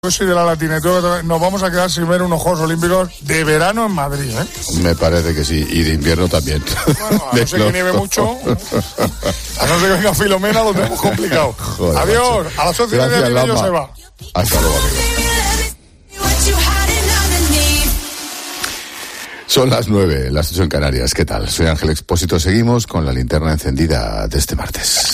Yo soy de la Latina y nos vamos a quedar sin ver unos Juegos Olímpicos de verano en Madrid, ¿eh? Me parece que sí, y de invierno también. Bueno, a no ser que nieve mucho, a no ser que venga Filomena, lo tenemos complicado. Joder, adiós, macho. a las 11 Gracias, de Lama. se va. Hasta luego, amigo. Son las 9, las 8 en Canarias. ¿Qué tal? Soy Ángel Expósito. Seguimos con la linterna encendida de este martes.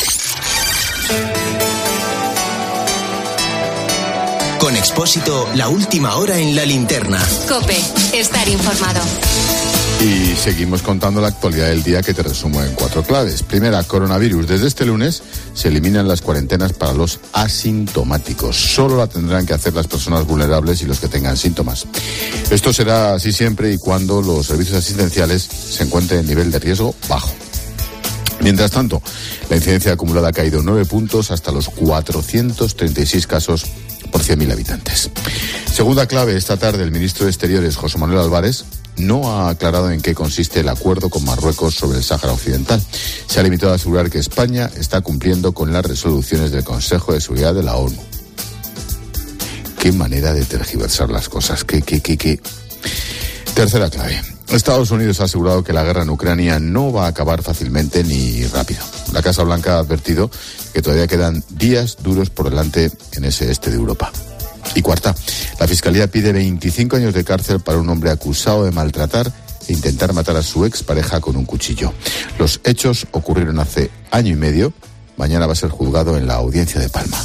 Con Expósito, la última hora en la linterna. COPE, estar informado. Y seguimos contando la actualidad del día, que te resumo en 4 claves. Primera, coronavirus. Desde este lunes se eliminan las cuarentenas para los asintomáticos. Solo la tendrán que hacer las personas vulnerables y los que tengan síntomas. Esto será así siempre y cuando los servicios asistenciales se encuentren en nivel de riesgo bajo. Mientras tanto, la incidencia acumulada ha caído 9 puntos hasta los 436 casos por 100.000 habitantes. Segunda clave, esta tarde el ministro de Exteriores, José Manuel Álvarez, no ha aclarado en qué consiste el acuerdo con Marruecos sobre el Sáhara Occidental. Se ha limitado a asegurar que España está cumpliendo con las resoluciones del Consejo de Seguridad de la ONU. Qué manera de tergiversar las cosas. Qué. Tercera clave. Estados Unidos ha asegurado que la guerra en Ucrania no va a acabar fácilmente ni rápido. La Casa Blanca ha advertido que todavía quedan días duros por delante en ese este de Europa. Y cuarta, la Fiscalía pide 25 años de cárcel para un hombre acusado de maltratar e intentar matar a su expareja con un cuchillo. Los hechos ocurrieron hace año y medio. Mañana va a ser juzgado en la Audiencia de Palma.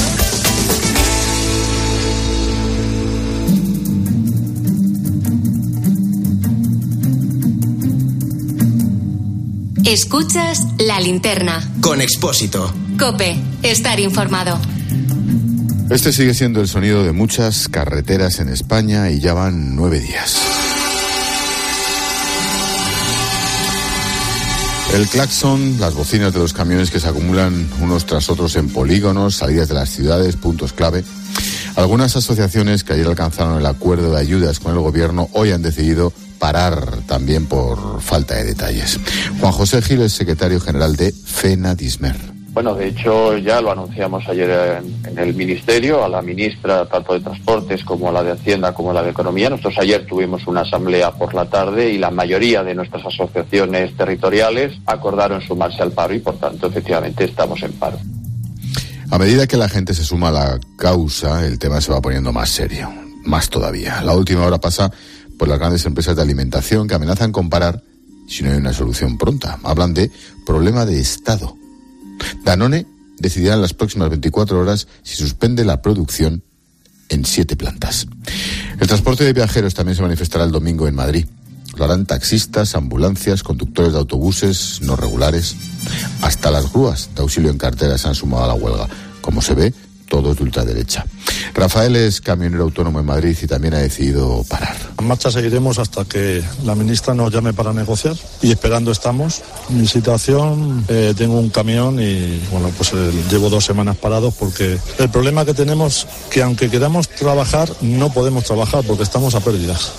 Escuchas la linterna. Con Expósito. COPE, estar informado. Este sigue siendo el sonido de muchas carreteras en España y ya van 9 días. El claxon, las bocinas de los camiones que se acumulan unos tras otros en polígonos, salidas de las ciudades, puntos clave. Algunas asociaciones que ayer alcanzaron el acuerdo de ayudas con el gobierno hoy han decidido parar también por falta de detalles. Juan José Gil es secretario general de FENADISMER. Bueno, de hecho ya lo anunciamos ayer en el Ministerio, a la ministra tanto de Transportes como a la de Hacienda como a la de Economía. Nosotros ayer tuvimos una asamblea por la tarde y la mayoría de nuestras asociaciones territoriales acordaron sumarse al paro y por tanto efectivamente estamos en paro. A medida que la gente se suma a la causa, el tema se va poniendo más serio, más todavía. La última hora pasa por las grandes empresas de alimentación que amenazan con parar si no hay una solución pronta. Hablan de problema de Estado. Danone decidirá en las próximas 24 horas si suspende la producción en 7 plantas. El transporte de viajeros también se manifestará el domingo en Madrid. Lo harán taxistas, ambulancias, conductores de autobuses no regulares. Hasta las grúas de auxilio en cartera se han sumado a la huelga. Como se ve, todos de ultraderecha. Rafael es camionero autónomo en Madrid y también ha decidido parar. En marcha seguiremos hasta que la ministra nos llame para negociar y esperando estamos. Mi situación, tengo un camión y bueno, pues llevo 2 semanas parados porque el problema que tenemos que aunque queramos trabajar no podemos trabajar porque estamos a pérdidas.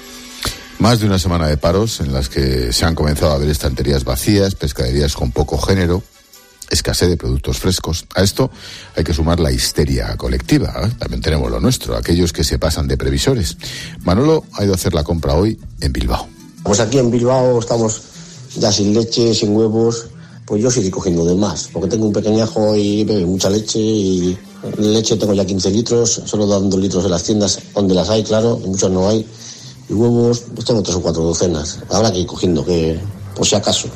Más de una semana de paros en las que se han comenzado a ver estanterías vacías, pescaderías con poco género, escasez de productos frescos. A esto hay que sumar la histeria colectiva, ¿eh? También tenemos lo nuestro, aquellos que se pasan de previsores. Manolo ha ido a hacer la compra hoy en Bilbao. Pues aquí en Bilbao estamos ya sin leche, sin huevos. Pues yo seguiré cogiendo de más, porque tengo un pequeñajo y bebe mucha leche y leche tengo ya 15 litros, solo dando litros en las tiendas donde las hay, claro, y muchas no hay. Y huevos, pues tengo 3 o 4 docenas. Habrá que ir cogiendo, que por si acaso.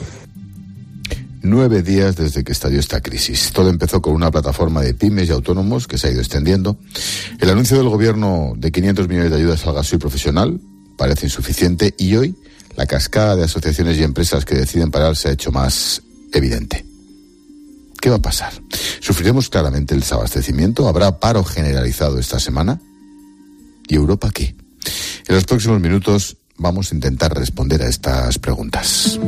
9 días desde que estalló esta crisis. Todo empezó con una plataforma de pymes y autónomos que se ha ido extendiendo. El anuncio del gobierno de 500 millones de ayudas al gasoil profesional parece insuficiente y hoy la cascada de asociaciones y empresas que deciden parar se ha hecho más evidente. ¿Qué va a pasar? ¿Sufriremos claramente el desabastecimiento? ¿Habrá paro generalizado esta semana? ¿Y Europa qué? En los próximos minutos vamos a intentar responder a estas preguntas.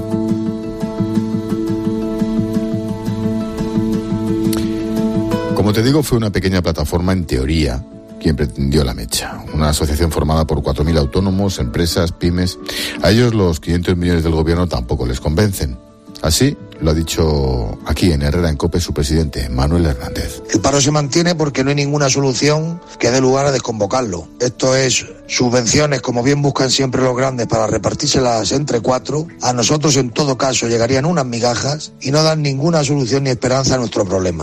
Como te digo, fue una pequeña plataforma en teoría quien pretendió la mecha. Una asociación formada por 4.000 autónomos, empresas, pymes. A ellos los 500 millones del gobierno tampoco les convencen. Así, Lo ha dicho aquí en Herrera en COPE su presidente, Manuel Hernández. El paro se mantiene porque no hay ninguna solución que dé lugar a desconvocarlo. Esto es subvenciones, como bien buscan siempre los grandes, para repartírselas entre cuatro. A nosotros, en todo caso, llegarían unas migajas y no dan ninguna solución ni esperanza a nuestro problema.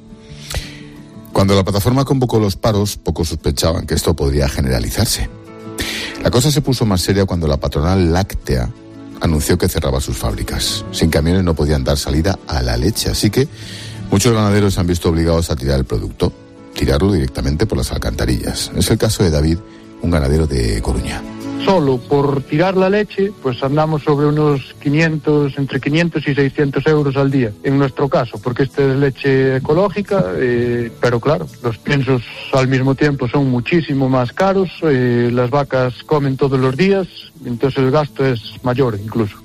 Cuando la plataforma convocó los paros, pocos sospechaban que esto podría generalizarse. La cosa se puso más seria cuando la patronal láctea anunció que cerraba sus fábricas. Sin camiones no podían dar salida a la leche, así que muchos ganaderos se han visto obligados a tirar el producto, tirarlo directamente por las alcantarillas. Es el caso de David, un ganadero de Coruña. Solo por tirar la leche, pues andamos sobre unos 500, entre 500 y 600 euros al día, en nuestro caso, porque esta es leche ecológica, pero claro, los piensos al mismo tiempo son muchísimo más caros, las vacas comen todos los días, entonces el gasto es mayor incluso.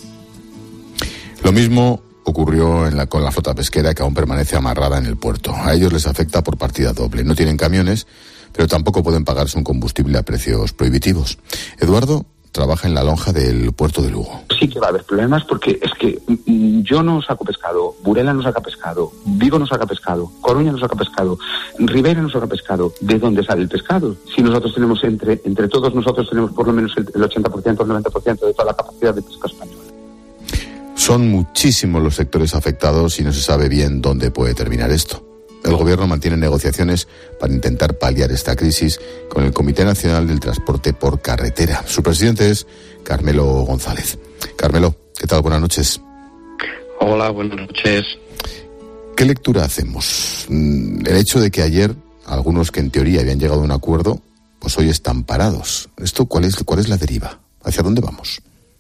Lo mismo ocurrió con la flota pesquera, que aún permanece amarrada en el puerto. A ellos les afecta por partida doble. No tienen camiones, pero tampoco pueden pagarse un combustible a precios prohibitivos. Eduardo trabaja en la lonja del puerto de Lugo. Sí que va a haber problemas porque es que yo no saco pescado, Burela no saca pescado, Vigo no saca pescado, Coruña no saca pescado, Ribera no saca pescado. ¿De dónde sale el pescado? Si nosotros tenemos entre todos nosotros tenemos por lo menos el 80%, el 90% de toda la capacidad de pesca española. Son muchísimos los sectores afectados y no se sabe bien dónde puede terminar esto. El gobierno mantiene negociaciones para intentar paliar esta crisis con el Comité Nacional del Transporte por Carretera. Su presidente es Carmelo González. Carmelo, ¿qué tal? Buenas noches. Hola, buenas noches. ¿Qué lectura hacemos? El hecho de que ayer algunos que en teoría habían llegado a un acuerdo, pues hoy están parados. ¿Esto cuál es la deriva? ¿Hacia dónde vamos?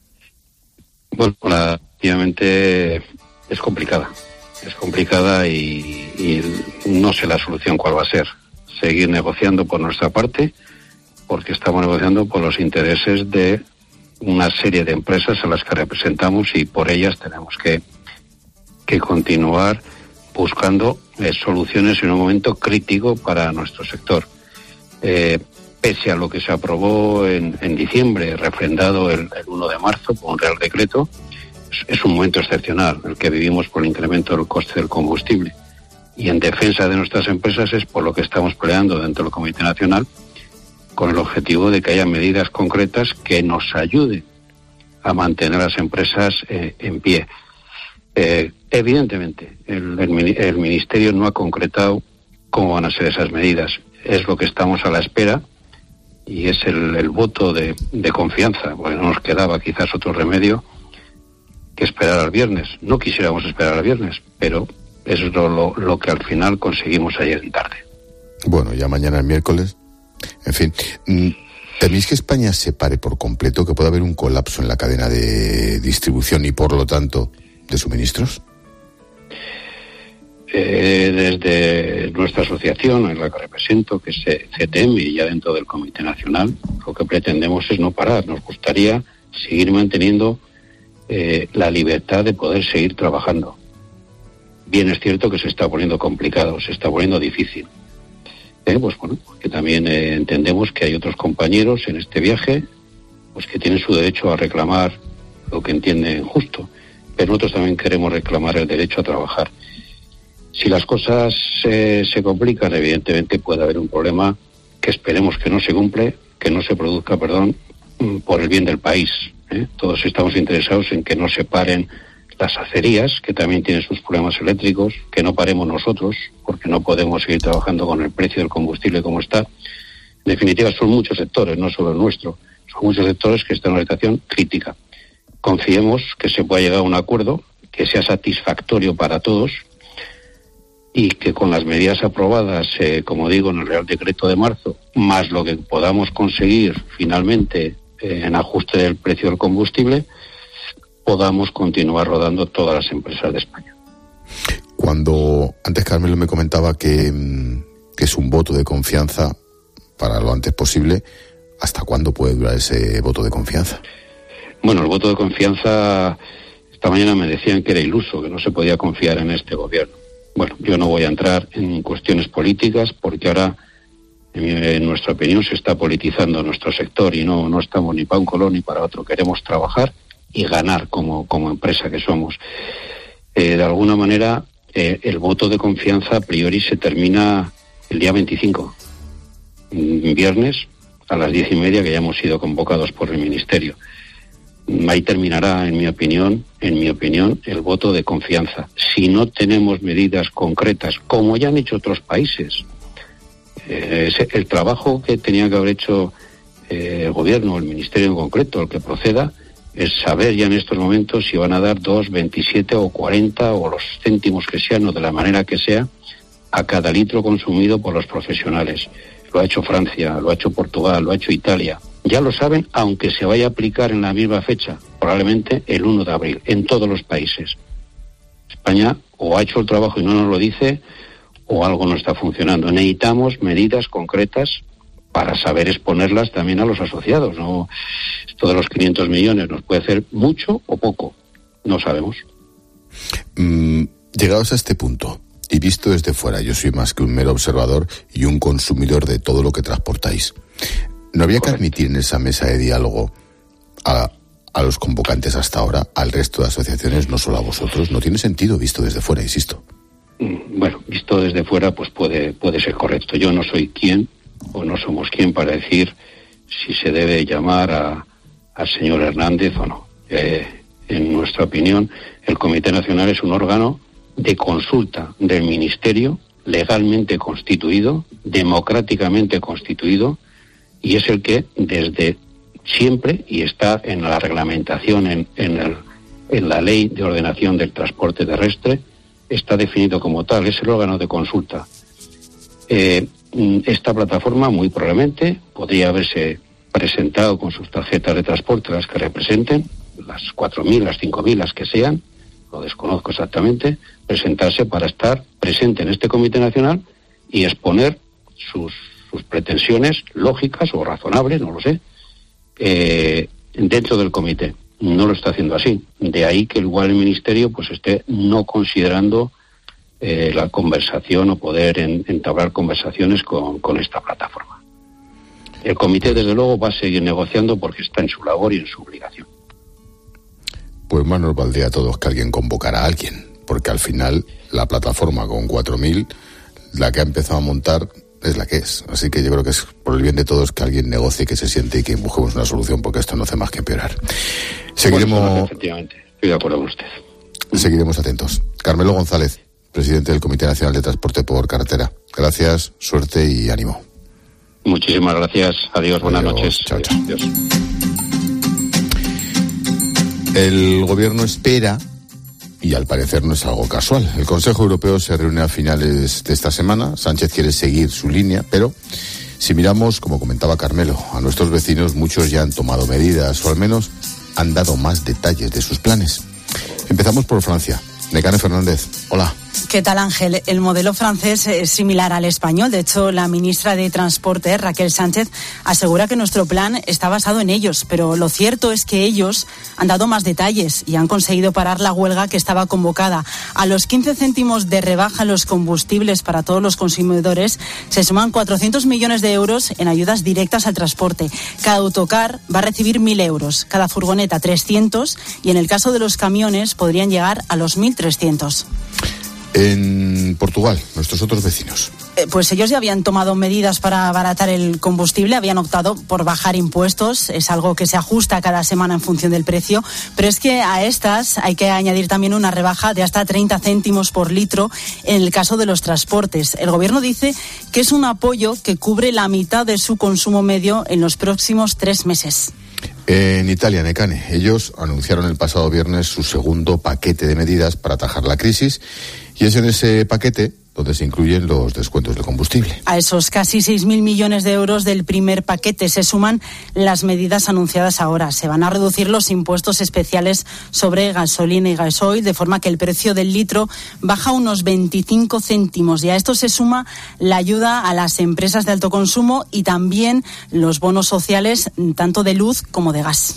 Bueno, obviamente es complicada. Es complicada y no sé la solución cuál va a ser. Seguir negociando por nuestra parte, porque estamos negociando por los intereses de una serie de empresas a las que representamos y por ellas tenemos que continuar buscando soluciones en un momento crítico para nuestro sector. Pese a lo que se aprobó en diciembre, refrendado el 1 de marzo por un Real Decreto, es un momento excepcional el que vivimos por el incremento del coste del combustible. Y en defensa de nuestras empresas es por lo que estamos peleando dentro del Comité Nacional, con el objetivo de que haya medidas concretas que nos ayuden a mantener a las empresas en pie. Evidentemente, el Ministerio no ha concretado cómo van a ser esas medidas. Es lo que estamos a la espera y es el voto de confianza, porque no nos quedaba quizás otro remedio que esperar al viernes. No quisiéramos esperar al viernes, pero eso es lo que al final conseguimos ayer en tarde. Bueno, ya mañana es miércoles. En fin, ¿teméis que España se pare por completo, que pueda haber un colapso en la cadena de distribución y por lo tanto de suministros? Desde nuestra asociación, en la que represento, que es CTM, y ya dentro del Comité Nacional, lo que pretendemos es no parar. Nos gustaría seguir manteniendo la libertad de poder seguir trabajando. Bien es cierto que se está poniendo complicado, se está poniendo difícil. Pues bueno, porque también entendemos que hay otros compañeros en este viaje pues que tienen su derecho a reclamar lo que entienden justo, pero nosotros también queremos reclamar el derecho a trabajar. Si las cosas se complican, evidentemente puede haber un problema que esperemos que no se produzca, por el bien del país. Todos estamos interesados en que no se paren las acerías, que también tienen sus problemas eléctricos, que no paremos nosotros, porque no podemos seguir trabajando con el precio del combustible como está. En definitiva, son muchos sectores, no solo el nuestro, son muchos sectores que están en una situación crítica. Confiemos que se pueda llegar a un acuerdo que sea satisfactorio para todos y que con las medidas aprobadas, como digo, en el Real Decreto de marzo, más lo que podamos conseguir finalmente en ajuste del precio del combustible, podamos continuar rodando todas las empresas de España. Cuando antes Carmelo me comentaba que es un voto de confianza para lo antes posible, ¿hasta cuándo puede durar ese voto de confianza? Bueno, el voto de confianza, esta mañana me decían que era iluso, que no se podía confiar en este gobierno. Bueno, yo no voy a entrar en cuestiones políticas porque ahora, en nuestra opinión, se está politizando nuestro sector y no estamos ni para un color ni para otro. Queremos trabajar y ganar como empresa que somos. de alguna manera el voto de confianza a priori se termina el día 25, viernes a las 10:30, que ya hemos sido convocados por el Ministerio. Ahí terminará, en mi opinión, el voto de confianza. Si no tenemos medidas concretas, como ya han hecho otros países, el trabajo que tenía que haber hecho el gobierno, el ministerio en concreto, el que proceda, es saber ya en estos momentos si van a dar 2, 27 o 40 o los céntimos que sean o de la manera que sea a cada litro consumido por los profesionales. Lo ha hecho Francia, lo ha hecho Portugal, lo ha hecho Italia. Ya lo saben, aunque se vaya a aplicar en la misma fecha, probablemente el 1 de abril, en todos los países. España o ha hecho el trabajo y no nos lo dice, o algo no está funcionando. Necesitamos medidas concretas para saber exponerlas también a los asociados. No, esto de los 500 millones nos puede hacer mucho o poco, no sabemos. Llegados a este punto, y visto desde fuera, yo soy más que un mero observador y un consumidor de todo lo que transportáis. ¿No había que admitir en esa mesa de diálogo a los convocantes hasta ahora, al resto de asociaciones, no solo a vosotros? No tiene sentido visto desde fuera, insisto. Bueno, visto desde fuera, pues puede ser correcto. Yo no soy quien, o no somos quien para decir si se debe llamar al señor Hernández o no. En nuestra opinión, el Comité Nacional es un órgano de consulta del Ministerio, legalmente constituido, democráticamente constituido, y es el que desde siempre, y está en la reglamentación, en la Ley de Ordenación del Transporte Terrestre, está definido como tal, es el órgano de consulta. Esta plataforma muy probablemente podría haberse presentado con sus tarjetas de transporte, las que representen, las 4.000, las 5.000, las que sean, lo desconozco exactamente, presentarse para estar presente en este Comité Nacional y exponer sus pretensiones lógicas o razonables, no lo sé, dentro del comité. No lo está haciendo así. De ahí que igual el Ministerio pues esté no considerando la conversación o poder entablar conversaciones con esta plataforma. El comité, desde luego, va a seguir negociando porque está en su labor y en su obligación. Pues más nos valdría a todos que alguien convocara a alguien, porque al final la plataforma con 4.000, la que ha empezado a montar, es la que es. Así que yo creo que es por el bien de todos que alguien negocie, que se siente y que busquemos una solución, porque esto no hace más que empeorar. Seguiremos... Bueno, efectivamente, estoy de acuerdo con usted. Seguiremos atentos. Carmelo González, presidente del Comité Nacional de Transporte por Carretera. Gracias, suerte y ánimo. Muchísimas gracias. Adiós, buenas noches. Chao, chao. Adiós. El gobierno espera, y al parecer no es algo casual. El Consejo Europeo se reúne a finales de esta semana. Sánchez quiere seguir su línea, pero si miramos, como comentaba Carmelo, a nuestros vecinos, muchos ya han tomado medidas, o al menos han dado más detalles de sus planes. Empezamos por Francia. Nekane Fernández, hola. ¿Qué tal, Ángel? El modelo francés es similar al español. De hecho, la ministra de Transporte, Raquel Sánchez, asegura que nuestro plan está basado en ellos. Pero lo cierto es que ellos han dado más detalles y han conseguido parar la huelga que estaba convocada. A los 15 céntimos de rebaja en los combustibles para todos los consumidores se suman 400 millones de euros en ayudas directas al transporte. Cada autocar va a recibir 1.000 euros, cada furgoneta 300 y en el caso de los camiones podrían llegar a los 1.300. En Portugal, nuestros otros vecinos. Pues ellos ya habían tomado medidas para abaratar el combustible, habían optado por bajar impuestos, es algo que se ajusta cada semana en función del precio, pero es que a estas hay que añadir también una rebaja de hasta 30 céntimos por litro en el caso de los transportes. El gobierno dice que es un apoyo que cubre la mitad de su consumo medio en los próximos 3 meses. En Italia, Nekane, ellos anunciaron el pasado viernes su segundo paquete de medidas para atajar la crisis y es en ese paquete donde se incluyen los descuentos de combustible. A esos casi 6.000 millones de euros del primer paquete se suman las medidas anunciadas ahora. Se van a reducir los impuestos especiales sobre gasolina y gasoil, de forma que el precio del litro baja unos 25 céntimos. Y a esto se suma la ayuda a las empresas de alto consumo y también los bonos sociales, tanto de luz como de gas.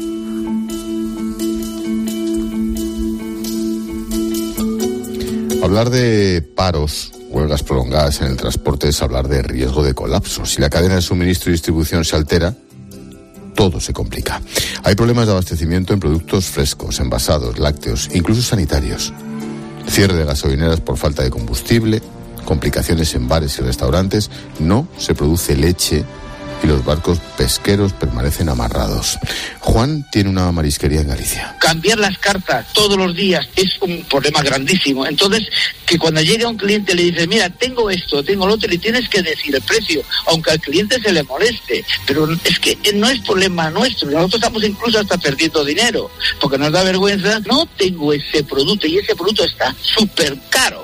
Hablar de paros, huelgas prolongadas en el transporte es hablar de riesgo de colapso. Si la cadena de suministro y distribución se altera, todo se complica. Hay problemas de abastecimiento en productos frescos, envasados, lácteos, incluso sanitarios. Cierre de gasolineras por falta de combustible, complicaciones en bares y restaurantes, no se produce leche y los barcos pesqueros permanecen amarrados. Juan tiene una marisquería en Galicia. Cambiar las cartas todos los días es un problema grandísimo. Entonces, que cuando llega un cliente le dice, mira, tengo esto, tengo lo otro, le tienes que decir el precio, aunque al cliente se le moleste. Pero es que no es problema nuestro. Nosotros estamos incluso hasta perdiendo dinero, porque nos da vergüenza. No tengo ese producto y ese producto está súper caro.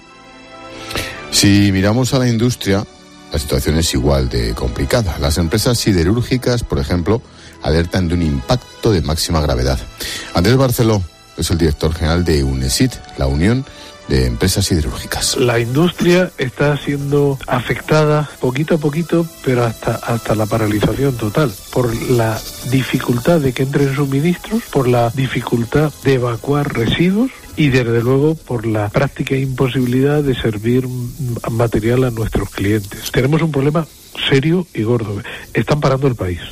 Si miramos a la industria, la situación es igual de complicada. Las empresas siderúrgicas, por ejemplo, alertan de un impacto de máxima gravedad. Andrés Barceló es el director general de UNESID, la Unión de Empresas Siderúrgicas. La industria está siendo afectada poquito a poquito, pero hasta la paralización total, por la dificultad de que entren suministros, por la dificultad de evacuar residuos y desde luego por la práctica imposibilidad de servir material a nuestros clientes. Tenemos un problema serio y gordo. Están parando el país.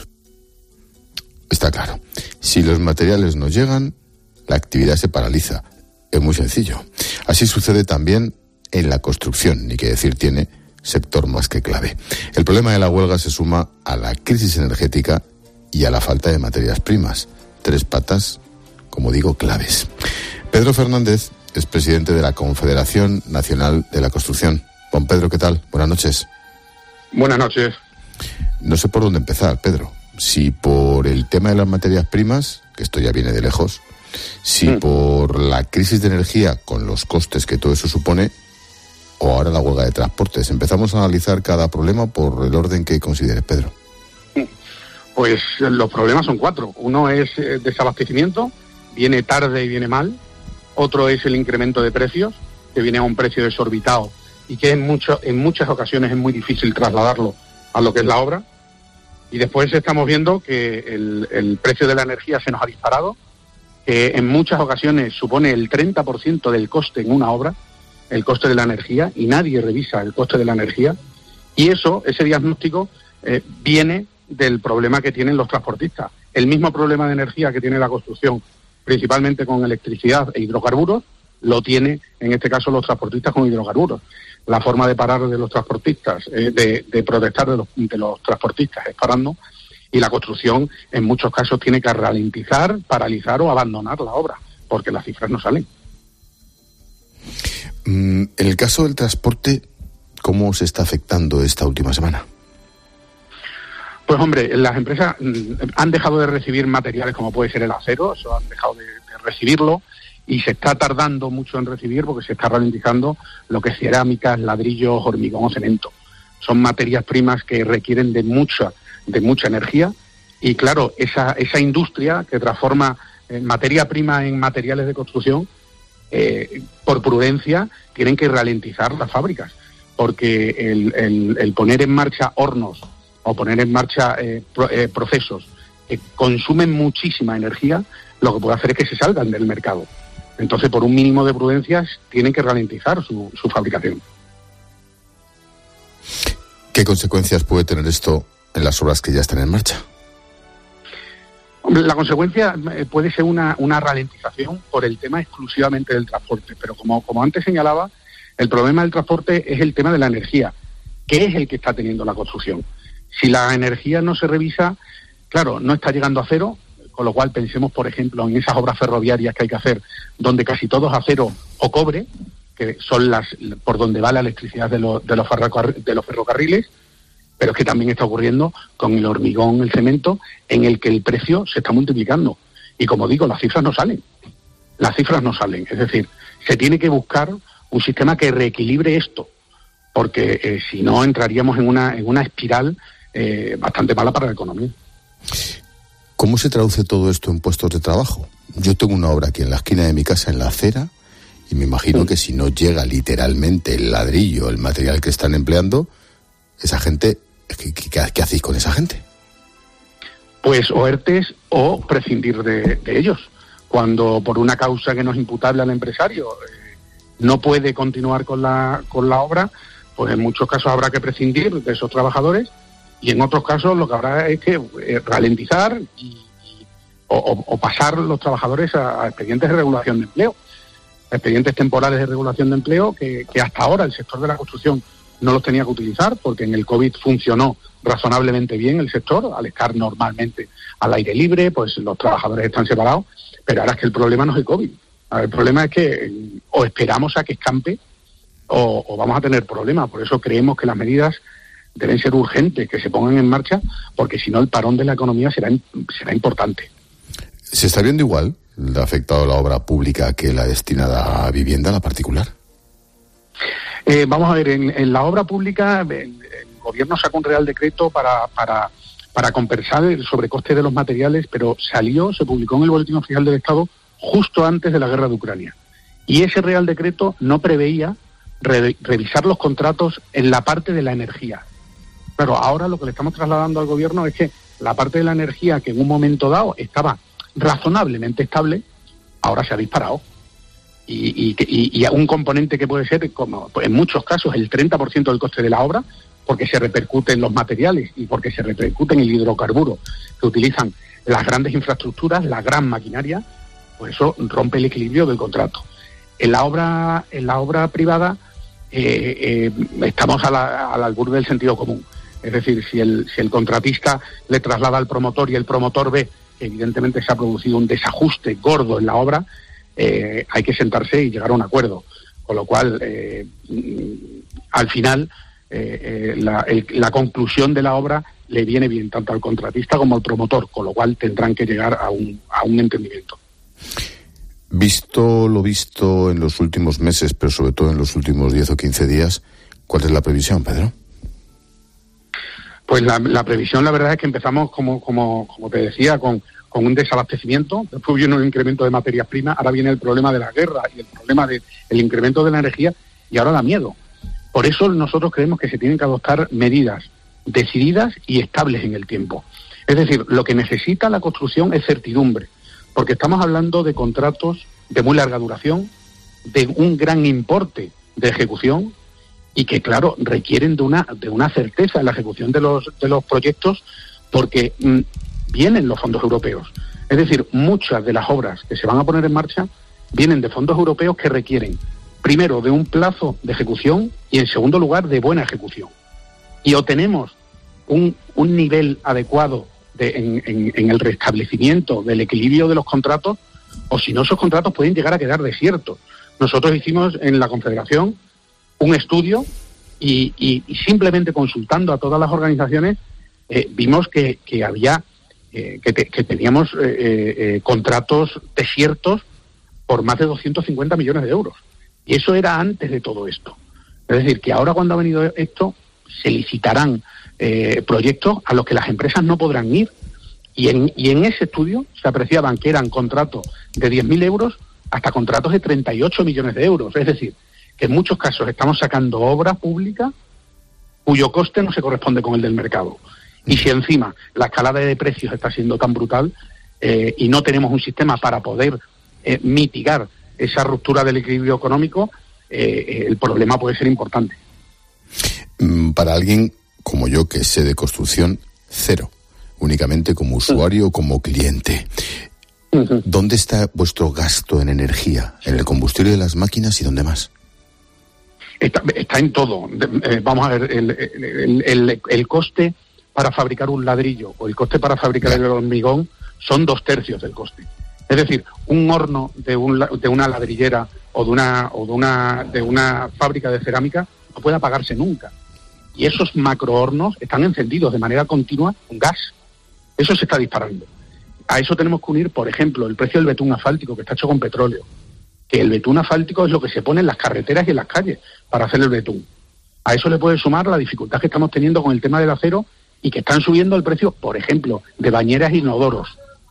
Está claro. Si los materiales no llegan, la actividad se paraliza. Es muy sencillo. Así sucede también en la construcción, ni que decir tiene, sector más que clave. El problema de la huelga se suma a la crisis energética y a la falta de materias primas. Tres patas, como digo, claves. Pedro Fernández es presidente de la Confederación Nacional de la Construcción. Don Pedro, ¿qué tal? Buenas noches. Buenas noches. No sé por dónde empezar, Pedro. Si por el tema de las materias primas, que esto ya viene de lejos, si por la crisis de energía con los costes que todo eso supone, o ahora la huelga de transportes. Empezamos a analizar cada problema por el orden que consideres, Pedro. Pues los problemas son 4. Uno es desabastecimiento, viene tarde y viene mal. Otro es el incremento de precios, que viene a un precio desorbitado y que en muchas ocasiones es muy difícil trasladarlo a lo que es la obra. Y después estamos viendo que el precio de la energía se nos ha disparado, que en muchas ocasiones supone el 30% del coste en una obra, el coste de la energía, y nadie revisa el coste de la energía. Y ese diagnóstico viene del problema que tienen los transportistas. El mismo problema de energía que tiene la construcción, principalmente con electricidad e hidrocarburos, lo tiene en este caso los transportistas con hidrocarburos. La forma de parar de los transportistas, de protestar de los transportistas es parando, y la construcción en muchos casos tiene que ralentizar, paralizar o abandonar la obra, porque las cifras no salen. En el caso del transporte, ¿cómo se está afectando esta última semana? Pues hombre, las empresas han dejado de recibir materiales como puede ser el acero, eso han dejado de recibirlo, y se está tardando mucho en recibir porque se está ralentizando lo que es cerámicas, ladrillos, hormigón o cemento. Son materias primas que requieren de mucha energía, y claro, esa industria que transforma materia prima en materiales de construcción, por prudencia tienen que ralentizar las fábricas, porque el poner en marcha hornos o poner en marcha procesos que consumen muchísima energía, lo que puede hacer es que se salgan del mercado. Entonces, por un mínimo de prudencias, tienen que ralentizar su fabricación. ¿Qué consecuencias puede tener esto en las obras que ya están en marcha? La consecuencia puede ser una ralentización por el tema exclusivamente del transporte, pero como antes señalaba, el problema del transporte es el tema de la energía, que es el que está teniendo la construcción. Si la energía no se revisa, claro, no está llegando a cero, con lo cual pensemos, por ejemplo, en esas obras ferroviarias que hay que hacer, donde casi todo es acero o cobre, que son por donde va la electricidad de los ferrocarriles, pero es que también está ocurriendo con el hormigón, el cemento, en el que el precio se está multiplicando. Y como digo, las cifras no salen. Es decir, se tiene que buscar un sistema que reequilibre esto, porque si no entraríamos en una espiral bastante mala para la economía. ¿Cómo se traduce todo esto en puestos de trabajo? Yo tengo una obra aquí en la esquina de mi casa, en la acera, y me imagino que si no llega literalmente el ladrillo, el material que están empleando, esa gente, ¿qué hacéis con esa gente? Pues o ERTES o prescindir de ellos. Cuando por una causa que no es imputable al empresario no puede continuar con la obra, pues en muchos casos habrá que prescindir de esos trabajadores, y en otros casos lo que habrá es que ralentizar o pasar los trabajadores a expedientes de regulación de empleo. expedientes temporales de regulación de empleo que hasta ahora el sector de la construcción no los tenía que utilizar, porque en el COVID funcionó razonablemente bien el sector, al estar normalmente al aire libre, pues los trabajadores están separados, pero ahora es que el problema no es el COVID. El problema es que o esperamos a que escampe o vamos a tener problemas. Por eso creemos que las medidas deben ser urgentes, que se pongan en marcha, porque si no el parón de la economía será importante. ¿Se está viendo igual le ha afectado la obra pública que la destinada a vivienda, la particular? Vamos a ver, en la obra pública el gobierno sacó un real decreto para compensar el sobrecoste de los materiales, pero se publicó en el Boletín Oficial del Estado justo antes de la guerra de Ucrania. Y ese real decreto no preveía revisar los contratos en la parte de la energía. Pero ahora lo que le estamos trasladando al gobierno es que la parte de la energía, que en un momento dado estaba razonablemente estable, ahora se ha disparado. Y un componente que puede ser, como en muchos casos, el 30% del coste de la obra, porque se repercute en los materiales y porque se repercute en el hidrocarburo que utilizan las grandes infraestructuras, la gran maquinaria, pues eso rompe el equilibrio del contrato. En la obra privada estamos al albur del sentido común. Es decir, si el contratista le traslada al promotor y el promotor ve que evidentemente se ha producido un desajuste gordo en la obra, hay que sentarse y llegar a un acuerdo. Con lo cual, al final, la conclusión de la obra le viene bien tanto al contratista como al promotor, con lo cual tendrán que llegar a un entendimiento. Visto lo visto en los últimos meses, pero sobre todo en los últimos 10 o 15 días, ¿cuál es la previsión, Pedro? Pues la previsión, la verdad es que empezamos, como te decía, con un desabastecimiento, después viene un incremento de materias primas, ahora viene el problema de la guerra y el problema del incremento de la energía, y ahora da miedo. Por eso nosotros creemos que se tienen que adoptar medidas decididas y estables en el tiempo. Es decir, lo que necesita la construcción es certidumbre, porque estamos hablando de contratos de muy larga duración, de un gran importe de ejecución, y que, claro, requieren de una certeza en la ejecución de los proyectos, porque vienen los fondos europeos. Es decir, muchas de las obras que se van a poner en marcha vienen de fondos europeos que requieren, primero, de un plazo de ejecución y, en segundo lugar, de buena ejecución. Y o tenemos un nivel adecuado en el restablecimiento del equilibrio de los contratos, o si no, esos contratos pueden llegar a quedar desiertos. Nosotros hicimos en la Confederación un estudio y simplemente consultando a todas las organizaciones vimos que había que teníamos contratos desiertos por más de 250 millones de euros. Y eso era antes de todo esto. Es decir, que ahora cuando ha venido esto, se licitarán proyectos a los que las empresas no podrán ir. Y en ese estudio se apreciaban que eran contratos de 10.000 euros hasta contratos de 38 millones de euros. Es decir, que en muchos casos estamos sacando obra pública cuyo coste no se corresponde con el del mercado. Y si encima la escalada de precios está siendo tan brutal y no tenemos un sistema para poder mitigar esa ruptura del equilibrio económico, el problema puede ser importante. Para alguien como yo, que sé de construcción, cero, únicamente como usuario o como cliente. ¿Dónde está vuestro gasto en energía? ¿En el combustible de las máquinas y dónde más? Está en todo. Vamos a ver, el coste para fabricar un ladrillo o el coste para fabricar el hormigón son 2/3 del coste. Es decir, un horno de una ladrillera o de una fábrica de cerámica no puede apagarse nunca. Y esos macrohornos están encendidos de manera continua con gas. Eso se está disparando. A eso tenemos que unir, por ejemplo, el precio del betún asfáltico, que está hecho con petróleo. Que el betún asfáltico es lo que se pone en las carreteras y en las calles para hacer el betún. A eso le puede sumar la dificultad que estamos teniendo con el tema del acero y que están subiendo el precio, por ejemplo, de bañeras e inodoros.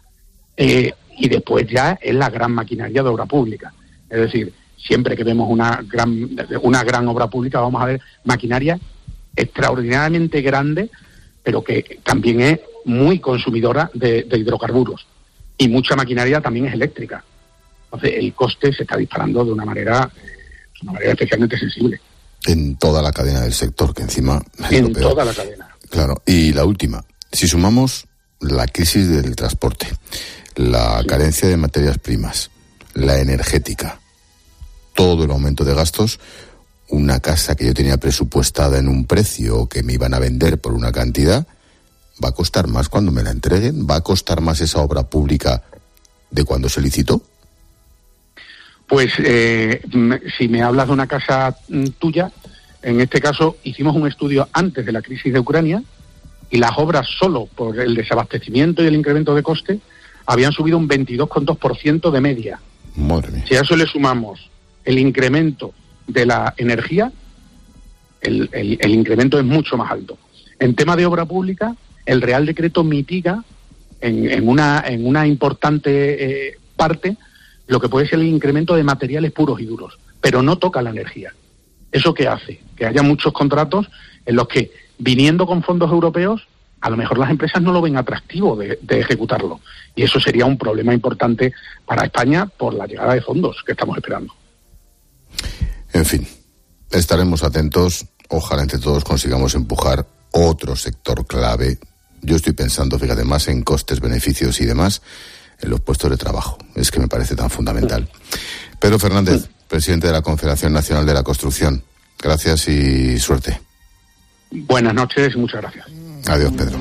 Y después ya es la gran maquinaria de obra pública. Es decir, siempre que vemos una gran obra pública vamos a ver maquinaria extraordinariamente grande, pero que también es muy consumidora de hidrocarburos. Y mucha maquinaria también es eléctrica. Entonces el coste se está disparando de una manera especialmente sensible. En toda la cadena del sector, que encima es en lo peor. Toda la cadena. Claro, y la última, si sumamos la crisis del transporte, la carencia de materias primas, la energética, todo el aumento de gastos. Una casa que yo tenía presupuestada en un precio que me iban a vender por una cantidad, va a costar más cuando me la entreguen, va a costar más esa obra pública de cuando se licitó. Pues si me hablas de una casa tuya, en este caso hicimos un estudio antes de la crisis de Ucrania y las obras solo por el desabastecimiento y el incremento de coste habían subido un 22,2% de media. Madre mía. Si a eso le sumamos el incremento de la energía, el incremento es mucho más alto. En tema de obra pública, el Real Decreto mitiga en una importante parte lo que puede ser el incremento de materiales puros y duros, pero no toca la energía. ¿Eso qué hace? Que haya muchos contratos en los que, viniendo con fondos europeos, a lo mejor las empresas no lo ven atractivo de ejecutarlo. Y eso sería un problema importante para España por la llegada de fondos que estamos esperando. En fin, estaremos atentos. Ojalá entre todos consigamos empujar otro sector clave. Yo estoy pensando, fíjate, más en costes, beneficios y demás, en los puestos de trabajo. Es que me parece tan fundamental. Pedro Fernández, presidente de la Confederación Nacional de la Construcción. Gracias y suerte. Buenas noches y muchas gracias. Adiós, Pedro.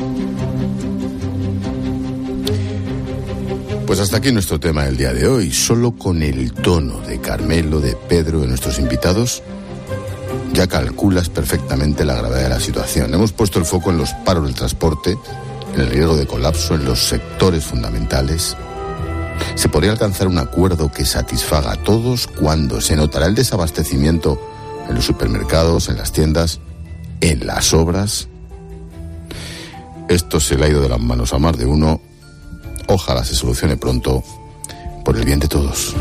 Pues hasta aquí nuestro tema del día de hoy. Solo con el tono de Carmelo, de Pedro, de nuestros invitados, ya calculas perfectamente la gravedad de la situación. Hemos puesto el foco en los paros del transporte, en el riesgo de colapso, en los sectores fundamentales. ¿Se podría alcanzar un acuerdo que satisfaga a todos? ¿Cuándo? ¿Se notará el desabastecimiento en los supermercados, en las tiendas, en las obras? Esto se le ha ido de las manos a más de uno. Ojalá se solucione pronto, por el bien de todos.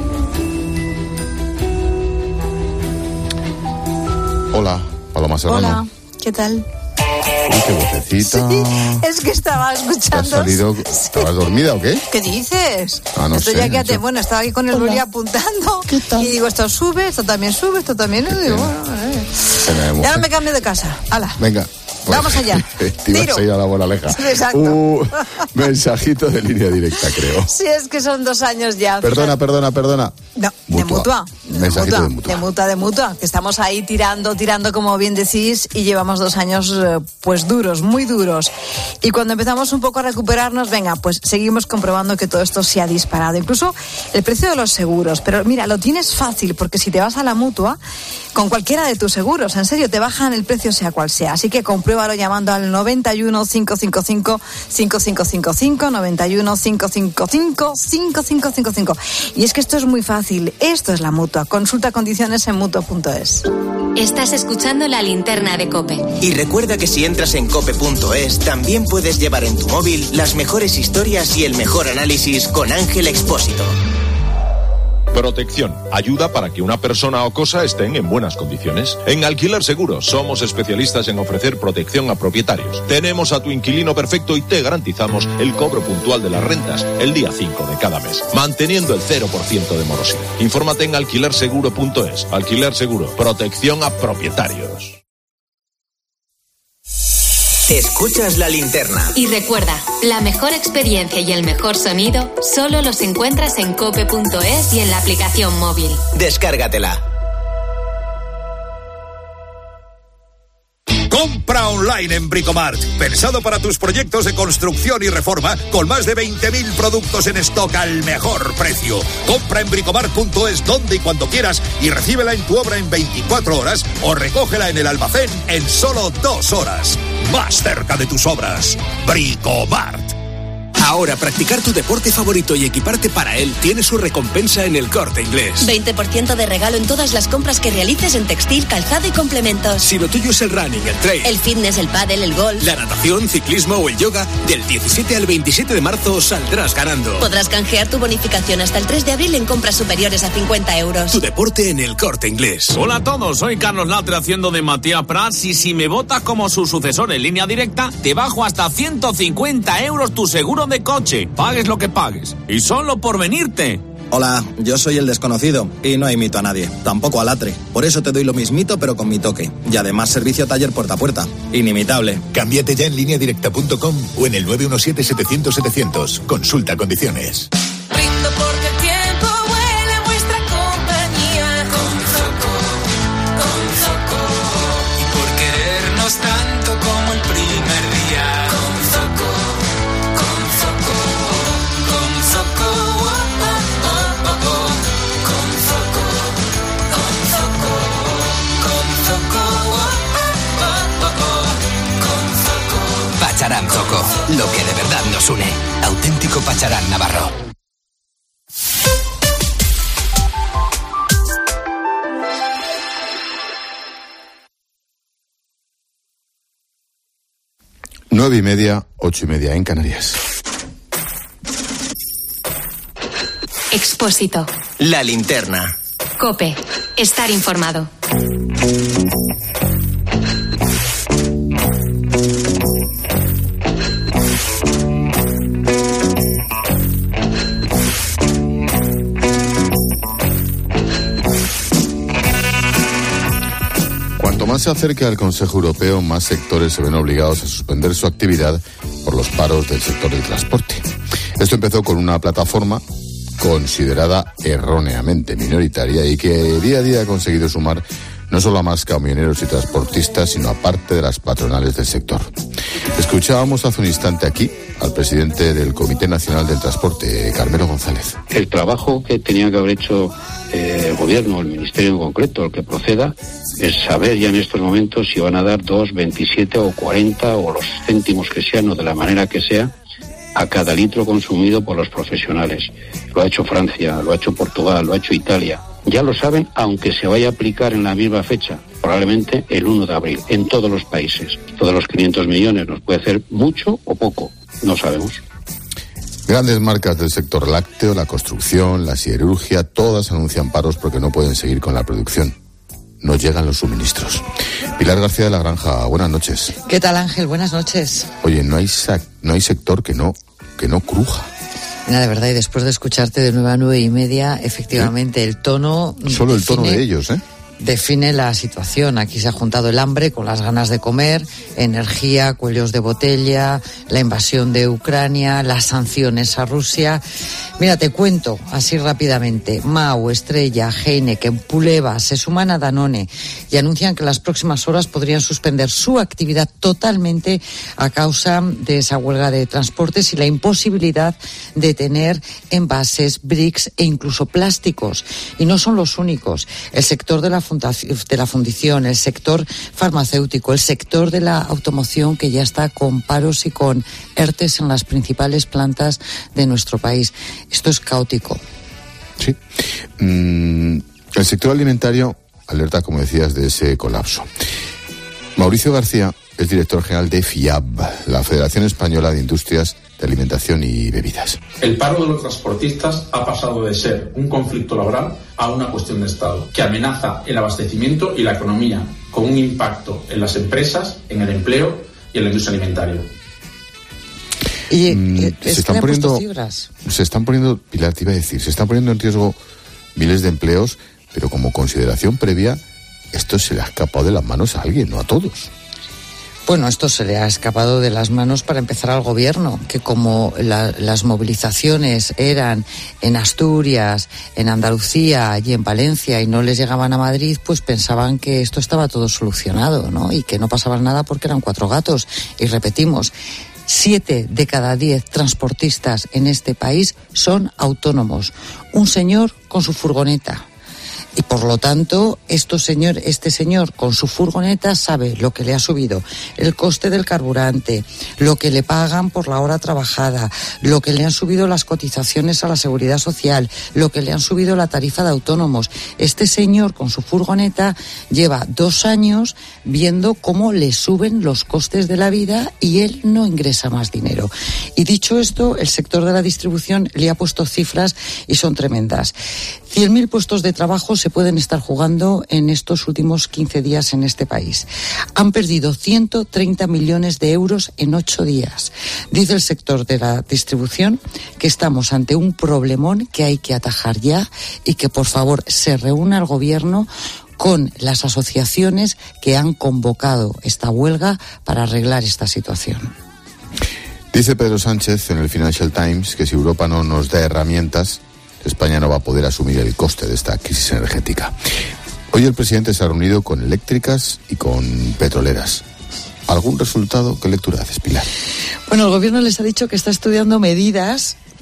Hola, Paloma Serrano. Hola, ¿qué tal? Uy, qué vocecita. Sí, es que estaba escuchando. ¿Has salido? ¿Estabas dormida o qué? ¿Qué dices? No estoy sé. Aquí bueno, estaba aquí con el boli apuntando. ¿Qué tal? Y digo, esto sube, esto también sube, esto también. Y digo, bueno, ya no me cambio de casa. ¡Hala! Venga. Pues, vamos allá. Te ibas a ir a la moraleja. Exacto. Mensajito de línea directa, creo. Sí, es que son 2 años ya. Perdona. No, Mutua. Mensajito de mutua. Que estamos ahí tirando, como bien decís, y llevamos 2 años pues duros, muy duros. Y cuando empezamos un poco a recuperarnos, venga, pues seguimos comprobando que todo esto se ha disparado. Incluso el precio de los seguros. Pero mira, lo tienes fácil, porque si te vas a la Mutua, con cualquiera de tus seguros, en serio, te bajan el precio sea cual sea. Así que compruébalo llamando al 91 555 5555, 91 555 5555. Y es que esto es muy fácil. Esto es la Mutua. Consulta condiciones en mutua.es. Estás escuchando La Linterna de COPE. Y recuerda que si entras en cope.es, también puedes llevar en tu móvil las mejores historias y el mejor análisis con Ángel Expósito. Protección. Ayuda para que una persona o cosa estén en buenas condiciones. En Alquiler Seguro somos especialistas en ofrecer protección a propietarios. Tenemos a tu inquilino perfecto y te garantizamos el cobro puntual de las rentas el día 5 de cada mes, manteniendo el 0% de morosidad. Infórmate en alquilerseguro.es. Alquiler Seguro. Protección a propietarios. Escuchas La Linterna. Y recuerda, la mejor experiencia y el mejor sonido solo los encuentras en cope.es y en la aplicación móvil. Descárgatela. Compra online en Bricomart. Pensado para tus proyectos de construcción y reforma, con más de 20.000 productos en stock al mejor precio. Compra en bricomart.es donde y cuando quieras y recíbela en tu obra en 24 horas o recógela en el almacén en solo 2 horas. Más cerca de tus obras. Bricomart. Ahora, practicar tu deporte favorito y equiparte para él tiene su recompensa en El Corte Inglés. 20% de regalo en todas las compras que realices en textil, calzado y complementos. Si lo tuyo es el running, el trail, el fitness, el pádel, el golf, la natación, ciclismo o el yoga, del 17 al 27 de marzo saldrás ganando. Podrás canjear tu bonificación hasta el 3 de abril en compras superiores a 50 euros. Tu deporte en El Corte Inglés. Hola a todos, soy Carlos Latre haciendo de Matías Prats y si me votas como su sucesor en línea directa, te bajo hasta 150 euros tu seguro de coche. Pagues lo que pagues. Y solo por venirte. Hola, yo soy el desconocido y no imito a nadie, tampoco a Latre. Por eso te doy lo mismito pero con mi toque. Y además servicio taller puerta a puerta. Inimitable. Cámbiate ya en lineadirecta.com o en el 917-700-700. Consulta condiciones. Brindo porque el tiempo vuela en vuestra compañía. Zoco, lo que de verdad nos une. Auténtico Pacharán navarro. Nueve y media, 8:30 en Canarias. Expósito. La linterna. COPE. Estar informado. Cuanto más se acerca al Consejo Europeo, más sectores se ven obligados a suspender su actividad por los paros del sector del transporte. Esto empezó con una plataforma considerada erróneamente minoritaria y que día a día ha conseguido sumar no solo a más camioneros y transportistas, sino a parte de las patronales del sector. Escuchábamos hace un instante aquí al presidente del Comité Nacional del Transporte, Carmelo González. El trabajo que tenía que haber hecho el gobierno, el ministerio en concreto, el que proceda, es saber ya en estos momentos si van a dar 2, 27 o 40 o los céntimos que sean o de la manera que sea a cada litro consumido por los profesionales. Lo ha hecho Francia, lo ha hecho Portugal, lo ha hecho Italia. Ya lo saben, aunque se vaya a aplicar en la misma fecha, probablemente el 1 de abril, en todos los países. Todos los 500 millones nos puede hacer mucho o poco, no sabemos. Grandes marcas del sector lácteo, la construcción, la siderurgia, todas anuncian paros porque no pueden seguir con la producción. No llegan los suministros. Pilar García de la Granja, buenas noches. ¿Qué tal, Ángel? Buenas noches. Oye, no hay sector que no cruja. Mira, de verdad, y después de escucharte de 9 a 9:30, efectivamente, el tono... Solo el tono de ellos, define la situación. Aquí se ha juntado el hambre con las ganas de comer, energía, cuellos de botella, la invasión de Ucrania, las sanciones a Rusia. Mira, te cuento así rápidamente. Mau, Estrella, Heineken, Puleva se suman a Danone y anuncian que en las próximas horas podrían suspender su actividad totalmente a causa de esa huelga de transportes y la imposibilidad de tener envases, bricks e incluso plásticos. Y no son los únicos. El sector de la fundición, el sector farmacéutico, el sector de la automoción, que ya está con paros y con ERTES en las principales plantas de nuestro país. Esto es caótico. Sí. El sector alimentario alerta, como decías, de ese colapso. Mauricio García es director general de FIAB, la Federación Española de Industrias de Alimentación y Bebidas. El paro de los transportistas ha pasado de ser un conflicto laboral a una cuestión de Estado, que amenaza el abastecimiento y la economía, con un impacto en las empresas, en el empleo y en la industria alimentaria. Se están poniendo, Pilar, te iba a decir, se están poniendo en riesgo miles de empleos, pero como consideración previa, esto se le ha escapado de las manos a alguien, no a todos. Bueno, esto se le ha escapado de las manos para empezar al gobierno, que como las movilizaciones eran en Asturias, en Andalucía y en Valencia y no les llegaban a Madrid, pues pensaban que esto estaba todo solucionado, ¿no? Y que no pasaba nada porque eran 4 gatos. Y repetimos, 7 de cada 10 transportistas en este país son autónomos. Un señor con su furgoneta. Y por lo tanto, este señor con su furgoneta sabe lo que le ha subido el coste del carburante, lo que le pagan por la hora trabajada, lo que le han subido las cotizaciones a la Seguridad Social, lo que le han subido la tarifa de autónomos. Este señor con su furgoneta lleva 2 años viendo cómo le suben los costes de la vida y él no ingresa más dinero. Y dicho esto, el sector de la distribución le ha puesto cifras y son tremendas. 100.000 puestos de trabajo se pueden estar jugando en estos últimos 15 días en este país. Han perdido 130 millones de euros en 8 días. Dice el sector de la distribución que estamos ante un problemón que hay que atajar ya y que, por favor, se reúna el gobierno con las asociaciones que han convocado esta huelga para arreglar esta situación. Dice Pedro Sánchez en el Financial Times que si Europa no nos da herramientas, España no va a poder asumir el coste de esta crisis energética. Hoy el presidente se ha reunido con eléctricas y con petroleras. ¿Algún resultado? ¿Qué lectura haces, Pilar? Bueno, el gobierno les ha dicho que está estudiando medidas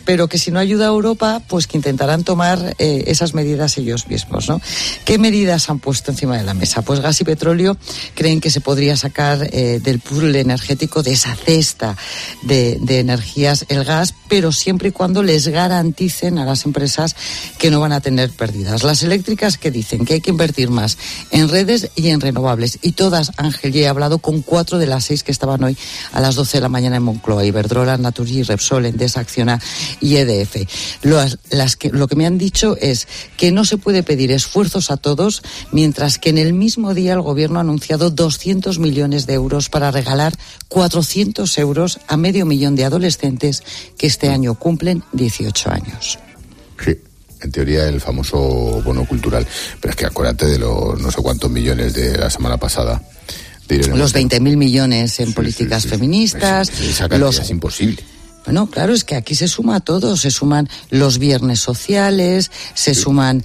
pero que si no ayuda a Europa, pues que intentarán tomar esas medidas ellos mismos, ¿no? ¿Qué medidas han puesto encima de la mesa? Pues Gas y Petróleo creen que se podría sacar del pool energético, de esa cesta de energías, el gas, pero siempre y cuando les garanticen a las empresas que no van a tener pérdidas. Las eléctricas que dicen que hay que invertir más en redes y en renovables, y todas, Ángel, ya he hablado con 4 de las 6 que estaban hoy a las 12 de la mañana en Moncloa: Iberdrola, Naturgy, Repsol, Endesa, Acciona y EDF. Lo que me han dicho es que no se puede pedir esfuerzos a todos, mientras que en el mismo día el gobierno ha anunciado 200 millones de euros para regalar 400 euros a 500.000 de adolescentes que este año cumplen 18 años. Sí, en teoría el famoso bono cultural. Pero es que acuérdate de los no sé cuántos millones de la semana pasada. Los 20.000 millones en políticas feministas. Esa cantidad es imposible. Bueno, claro, es que aquí se suma todo, se suman los viernes sociales, se suman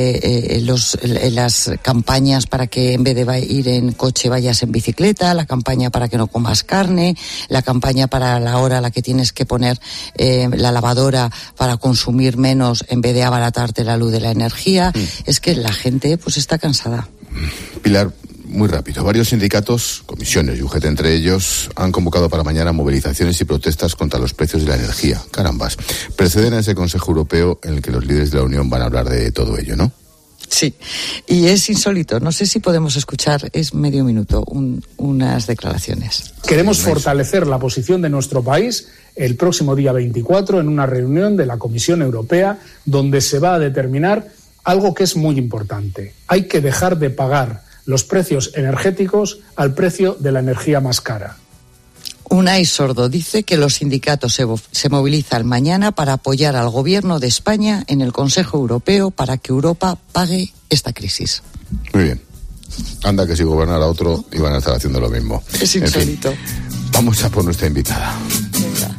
las campañas para que en vez de ir en coche vayas en bicicleta, la campaña para que no comas carne, la campaña para la hora a la que tienes que poner la lavadora para consumir menos en vez de abaratarte la luz de la energía. Es que la gente pues está cansada. Pilar, muy rápido. Varios sindicatos, comisiones y UGT entre ellos, han convocado para mañana movilizaciones y protestas contra los precios de la energía. Carambas. Preceden a ese Consejo Europeo en el que los líderes de la Unión van a hablar de todo ello, ¿no? Sí, y es insólito. No sé si podemos escuchar, es medio minuto, unas declaraciones. Queremos fortalecer la posición de nuestro país el próximo día 24 en una reunión de la Comisión Europea donde se va a determinar algo que es muy importante. Hay que dejar de pagar los precios energéticos al precio de la energía más cara. Unai Sordo dice que los sindicatos se movilizan mañana para apoyar al gobierno de España en el Consejo Europeo para que Europa pague esta crisis. Muy bien. Anda que si gobernara otro iban a estar haciendo lo mismo. Es insólito. En fin, vamos a por nuestra invitada. Venga.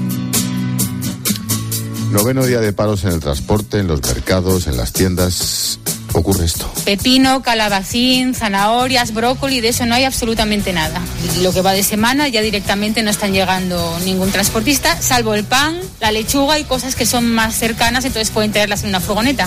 9º día de paros en el transporte, en los mercados, en las tiendas. Ocurre esto. Pepino, calabacín, zanahorias, brócoli, de eso no hay absolutamente nada. Lo que va de semana ya directamente no están llegando ningún transportista, salvo el pan, la lechuga y cosas que son más cercanas, entonces pueden traerlas en una furgoneta.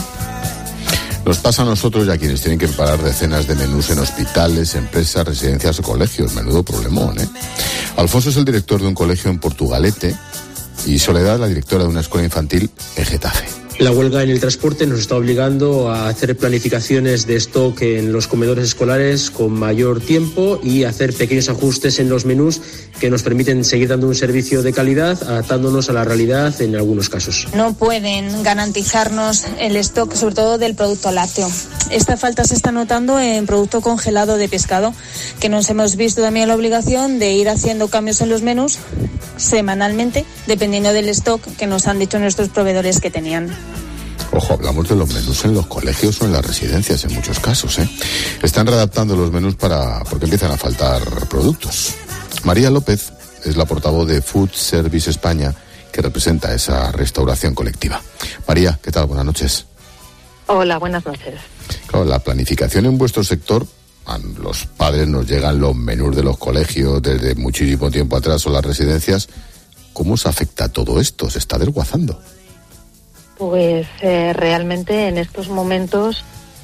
Nos pasa a nosotros y a quienes tienen que preparar decenas de menús en hospitales, empresas, residencias o colegios. Menudo problemón, ¿eh? Alfonso es el director de un colegio en Portugalete y Soledad, la directora de una escuela infantil en Getafe. La huelga en el transporte nos está obligando a hacer planificaciones de stock en los comedores escolares con mayor tiempo y hacer pequeños ajustes en los menús que nos permiten seguir dando un servicio de calidad, adaptándonos a la realidad en algunos casos. No pueden garantizarnos el stock, sobre todo del producto lácteo. Esta falta se está notando en producto congelado de pescado, que nos hemos visto también la obligación de ir haciendo cambios en los menús semanalmente, dependiendo del stock que nos han dicho nuestros proveedores que tenían. Ojo, hablamos de los menús en los colegios o en las residencias en muchos casos, ¿eh? Están readaptando los menús porque empiezan a faltar productos. María López es la portavoz de Food Service España, que representa esa restauración colectiva. María, ¿qué tal? Buenas noches. Hola, buenas noches. Claro, la planificación en vuestro sector, a los padres nos llegan los menús de los colegios desde muchísimo tiempo atrás o las residencias. ¿Cómo os afecta todo esto? ¿Se está desguazando? Pues realmente en estos momentos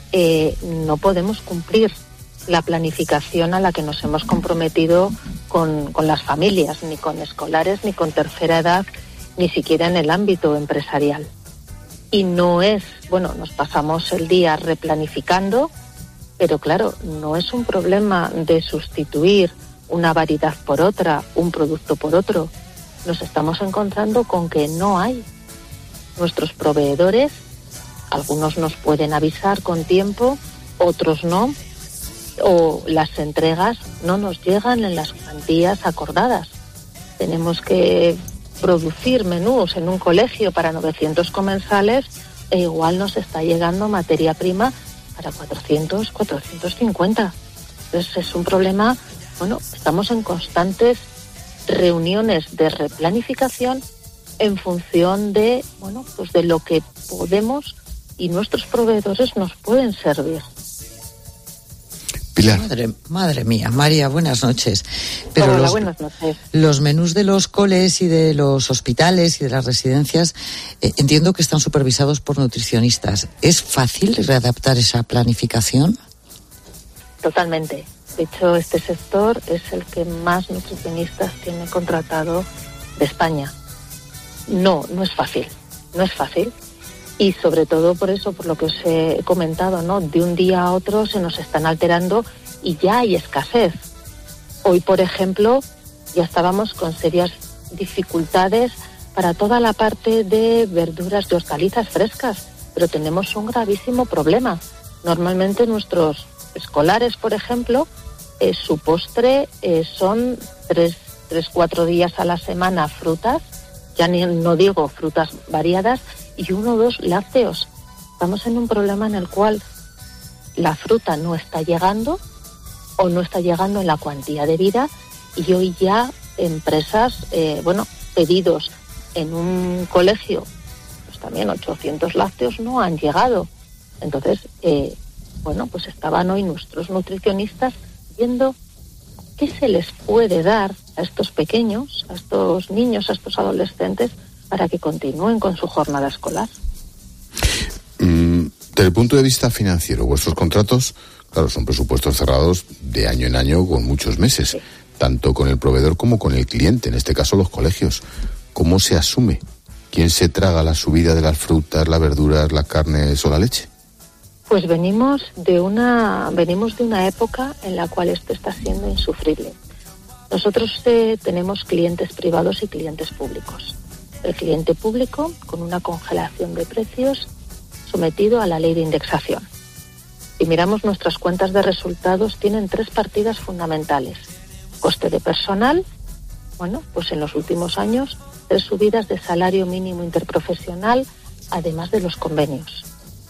no podemos cumplir la planificación a la que nos hemos comprometido con las familias, ni con escolares, ni con tercera edad, ni siquiera en el ámbito empresarial. Y no es, nos pasamos el día replanificando, pero claro, no es un problema de sustituir una variedad por otra, un producto por otro. Nos estamos encontrando con que no hay. Nuestros proveedores, algunos nos pueden avisar con tiempo, otros no, o las entregas no nos llegan en las cuantías acordadas. Tenemos que producir menús en un colegio para 900 comensales e igual nos está llegando materia prima para 400, 450. Entonces es un problema, estamos en constantes reuniones de replanificación en función de, de lo que podemos y nuestros proveedores nos pueden servir. Pilar. Madre mía, María, buenas noches. Pero Hola, buenas noches. Los menús de los coles y de los hospitales y de las residencias entiendo que están supervisados por nutricionistas. ¿Es fácil readaptar esa planificación? Totalmente. De hecho, este sector es el que más nutricionistas tiene contratado de España. No es fácil. Y sobre todo por eso, por lo que os he comentado, ¿no? De un día a otro se nos están alterando y ya hay escasez. Hoy, por ejemplo, ya estábamos con serias dificultades para toda la parte de verduras y hortalizas frescas, pero tenemos un gravísimo problema. Normalmente nuestros escolares, por ejemplo, su postre son 3-4 días a la semana frutas, ya no digo frutas variadas, y 1 o 2 lácteos. Estamos en un problema en el cual la fruta no está llegando o no está llegando en la cuantía debida, y hoy ya empresas, pedidos en un colegio, pues también 800 lácteos no han llegado. Entonces, pues estaban hoy nuestros nutricionistas viendo qué se les puede dar a estos pequeños, a estos niños, a estos adolescentes, para que continúen con su jornada escolar. Desde el punto de vista financiero, vuestros contratos, claro, son presupuestos cerrados de año en año con muchos meses, sí, tanto con el proveedor como con el cliente, en este caso los colegios. ¿Cómo se asume? ¿Quién se traga la subida de las frutas, las verduras, las carnes o la leche? Pues venimos de una época en la cual esto está siendo insufrible. Nosotros tenemos clientes privados y clientes públicos. El cliente público con una congelación de precios sometido a la ley de indexación. Si miramos nuestras cuentas de resultados, tienen 3 partidas fundamentales. Coste de personal, pues en los últimos años 3 subidas de salario mínimo interprofesional, además de los convenios.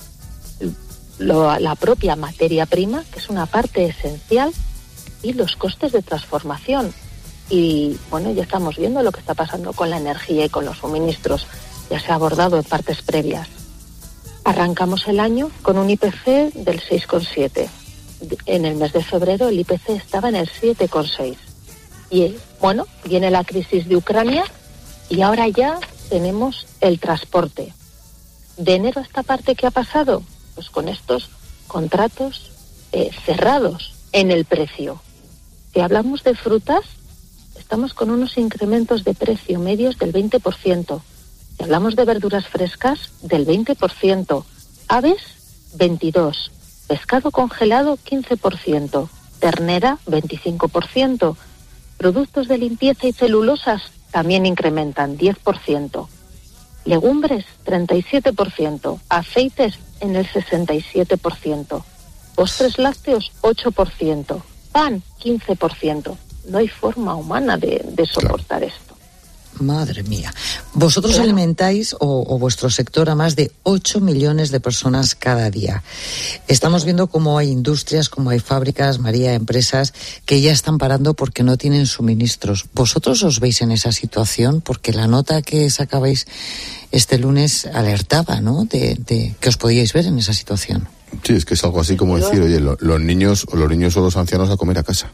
La propia materia prima, que es una parte esencial, y los costes de transformación. Y ya estamos viendo lo que está pasando con la energía y con los suministros. Ya se ha abordado en partes previas. Arrancamos el año con un IPC del 6,7. En el mes de febrero el IPC estaba en el 7,6. Y viene la crisis de Ucrania y ahora ya tenemos el transporte. De enero a esta parte, ¿qué ha pasado? Pues con estos contratos cerrados en el precio. Si hablamos de frutas, estamos con unos incrementos de precio medios del 20%. Si hablamos de verduras frescas, del 20%. Aves, 22%. Pescado congelado, 15%. Ternera, 25%. Productos de limpieza y celulosas también incrementan, 10%. Legumbres, 37%. Aceites, en el 67%. Postres lácteos, 8%. Pan, 15%. No hay forma humana de soportar esto. Madre mía. Vosotros alimentáis, o vuestro sector, a más de 8 millones de personas cada día. Estamos viendo cómo hay industrias, cómo hay fábricas, María, empresas que ya están parando porque no tienen suministros. ¿Vosotros os veis en esa situación? Porque la nota que sacabais este lunes alertaba, ¿no?, de que os podíais ver en esa situación. Sí, es que es algo así como decir, oye, los niños o los ancianos a comer a casa.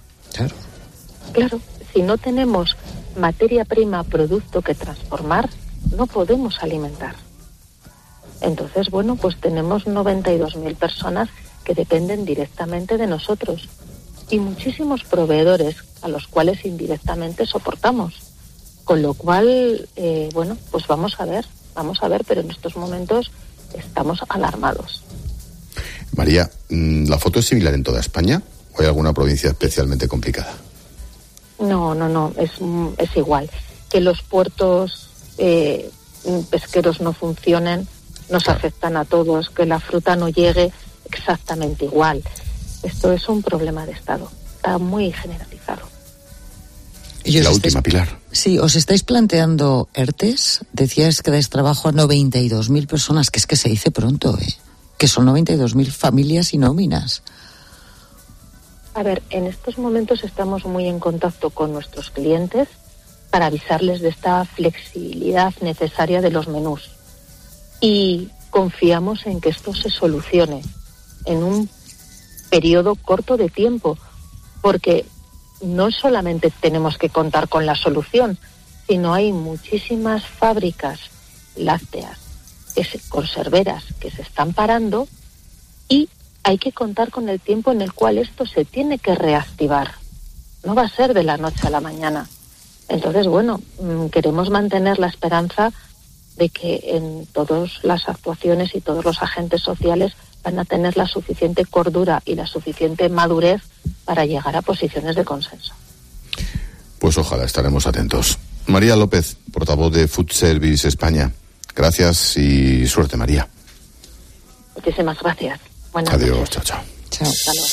Claro, si no tenemos materia prima, producto que transformar, no podemos alimentar. Entonces, pues tenemos 92.000 personas que dependen directamente de nosotros y muchísimos proveedores a los cuales indirectamente soportamos. Con lo cual, pues vamos a ver, pero en estos momentos estamos alarmados. María, ¿la foto es similar en toda España o hay alguna provincia especialmente complicada? No, es igual. Que los puertos pesqueros no funcionen, nos afectan a todos, que la fruta no llegue, exactamente igual. Esto es un problema de Estado, está muy generalizado. Y la última, Pilar. Sí, ¿os estáis planteando ERTES? Decías que dais trabajo a 92.000 personas, que es que se dice pronto, que son 92.000 familias y nóminas. A ver, en estos momentos estamos muy en contacto con nuestros clientes para avisarles de esta flexibilidad necesaria de los menús. Y confiamos en que esto se solucione en un periodo corto de tiempo, porque no solamente tenemos que contar con la solución, sino hay muchísimas fábricas lácteas, conserveras, que se están parando, y hay que contar con el tiempo en el cual esto se tiene que reactivar. No va a ser de la noche a la mañana. Entonces, bueno, queremos mantener la esperanza de que en todas las actuaciones y todos los agentes sociales van a tener la suficiente cordura y la suficiente madurez para llegar a posiciones de consenso. Pues ojalá, estaremos atentos. María López, portavoz de Food Service España. Gracias y suerte, María. Muchísimas gracias. Buenas Adiós, noches. chao, chao. Chao. Hasta luego.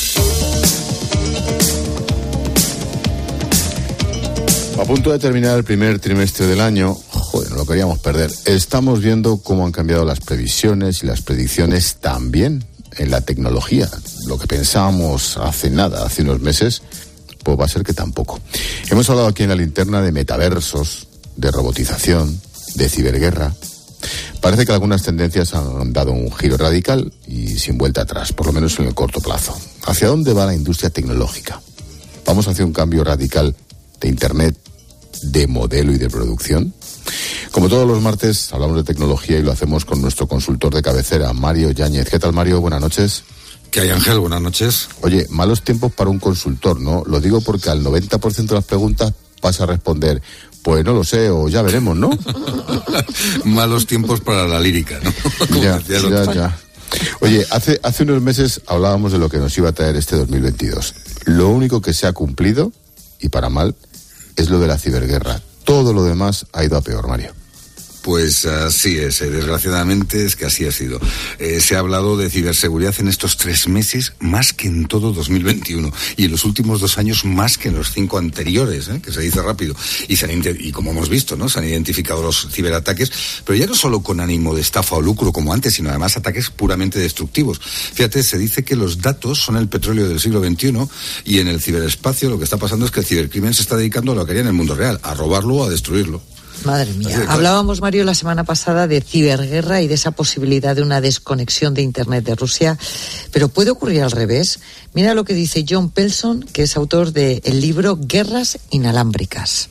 A punto de terminar el primer trimestre del año, joder, no lo queríamos perder. Estamos viendo cómo han cambiado las previsiones y las predicciones también en la tecnología. Lo que pensábamos hace unos meses, pues va a ser que tampoco. Hemos hablado aquí en la linterna de metaversos, de robotización, de ciberguerra. Parece que algunas tendencias han dado un giro radical y sin vuelta atrás, por lo menos en el corto plazo. ¿Hacia dónde va la industria tecnológica? ¿Vamos hacia un cambio radical de Internet, de modelo y de producción? Como todos los martes, hablamos de tecnología y lo hacemos con nuestro consultor de cabecera, Mario Yáñez. ¿Qué tal, Mario? Buenas noches. ¿Qué hay, Ángel? Buenas noches. Oye, malos tiempos para un consultor, ¿no? Lo digo porque al 90% de las preguntas vas a responder, pues no lo sé, o ya veremos, ¿no? Malos tiempos para la lírica, ¿no? Ya. Oye, hace unos meses hablábamos de lo que nos iba a traer este 2022. Lo único que se ha cumplido, y para mal, es lo de la ciberguerra. Todo lo demás ha ido a peor, Mario. Pues así es, desgraciadamente es que así ha sido. Se ha hablado de ciberseguridad en estos 3 meses más que en todo 2021 y en los últimos 2 años más que en los 5 anteriores, que se dice rápido. Y como hemos visto, ¿no? Se han identificado los ciberataques, pero ya no solo con ánimo de estafa o lucro como antes, sino además ataques puramente destructivos. Fíjate, se dice que los datos son el petróleo del siglo XXI y en el ciberespacio lo que está pasando es que el cibercrimen se está dedicando a lo que haría en el mundo real, a robarlo o a destruirlo. Madre mía. Hablábamos, Mario, la semana pasada de ciberguerra y de esa posibilidad de una desconexión de Internet de Rusia, pero puede ocurrir al revés. Mira lo que dice John Pelson, que es autor del libro Guerras Inalámbricas.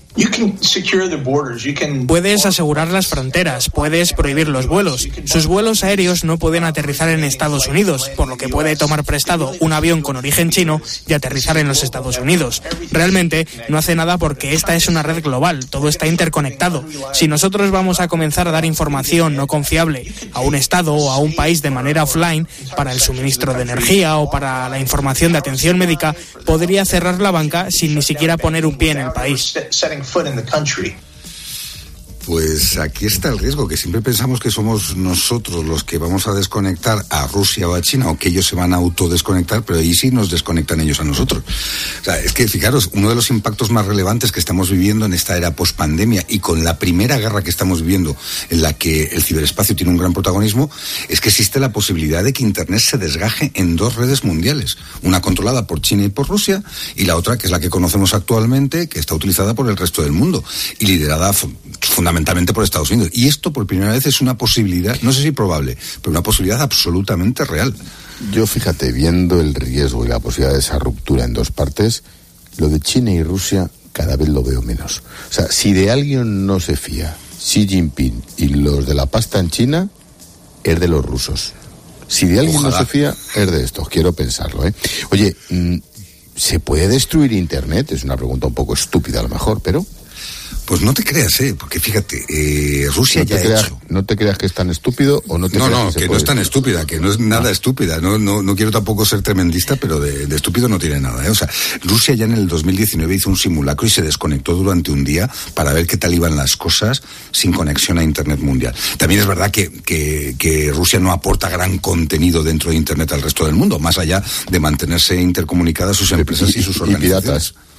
Puedes asegurar las fronteras, puedes prohibir los vuelos. Sus vuelos aéreos no pueden aterrizar en Estados Unidos, por lo que puede tomar prestado un avión con origen chino y aterrizar en los Estados Unidos. Realmente no hace nada porque esta es una red global, todo está interconectado. Si nosotros vamos a comenzar a dar información no confiable a un estado o a un país de manera offline para el suministro de energía o para la información de atención médica, podría cerrar la banca sin ni siquiera poner un pie en el país. Pues aquí está el riesgo, que siempre pensamos que somos nosotros los que vamos a desconectar a Rusia o a China, o que ellos se van a autodesconectar, pero ahí sí nos desconectan ellos a nosotros. O sea, es que fijaros, uno de los impactos más relevantes que estamos viviendo en esta era pospandemia y con la primera guerra que estamos viviendo, en la que el ciberespacio tiene un gran protagonismo, es que existe la posibilidad de que Internet se desgaje en 2 redes mundiales, una controlada por China y por Rusia, y la otra, que es la que conocemos actualmente, que está utilizada por el resto del mundo y liderada fundamentalmente por Estados Unidos. Y esto por primera vez es una posibilidad, no sé si probable, pero una posibilidad absolutamente real. Yo, fíjate, viendo el riesgo y la posibilidad de esa ruptura en 2 partes, lo de China y Rusia cada vez lo veo menos. O sea, si de alguien no se fía Xi Jinping y los de la pasta en China, es de los rusos. Si de alguien no se fía, es de estos, quiero pensarlo, ¿eh? Oye, ¿se puede destruir Internet? Es una pregunta un poco estúpida a lo mejor, pero... Pues no te creas, porque fíjate, Rusia ya ha hecho. ¿No te creas que es tan estúpido o no te creas que no es tan estúpida, que no es nada estúpida. No quiero tampoco ser tremendista, pero de estúpido no tiene nada, O sea, Rusia ya en el 2019 hizo un simulacro y se desconectó durante un día para ver qué tal iban las cosas sin conexión a Internet mundial. También es verdad que Rusia no aporta gran contenido dentro de Internet al resto del mundo, más allá de mantenerse intercomunicadas sus empresas y sus organizaciones.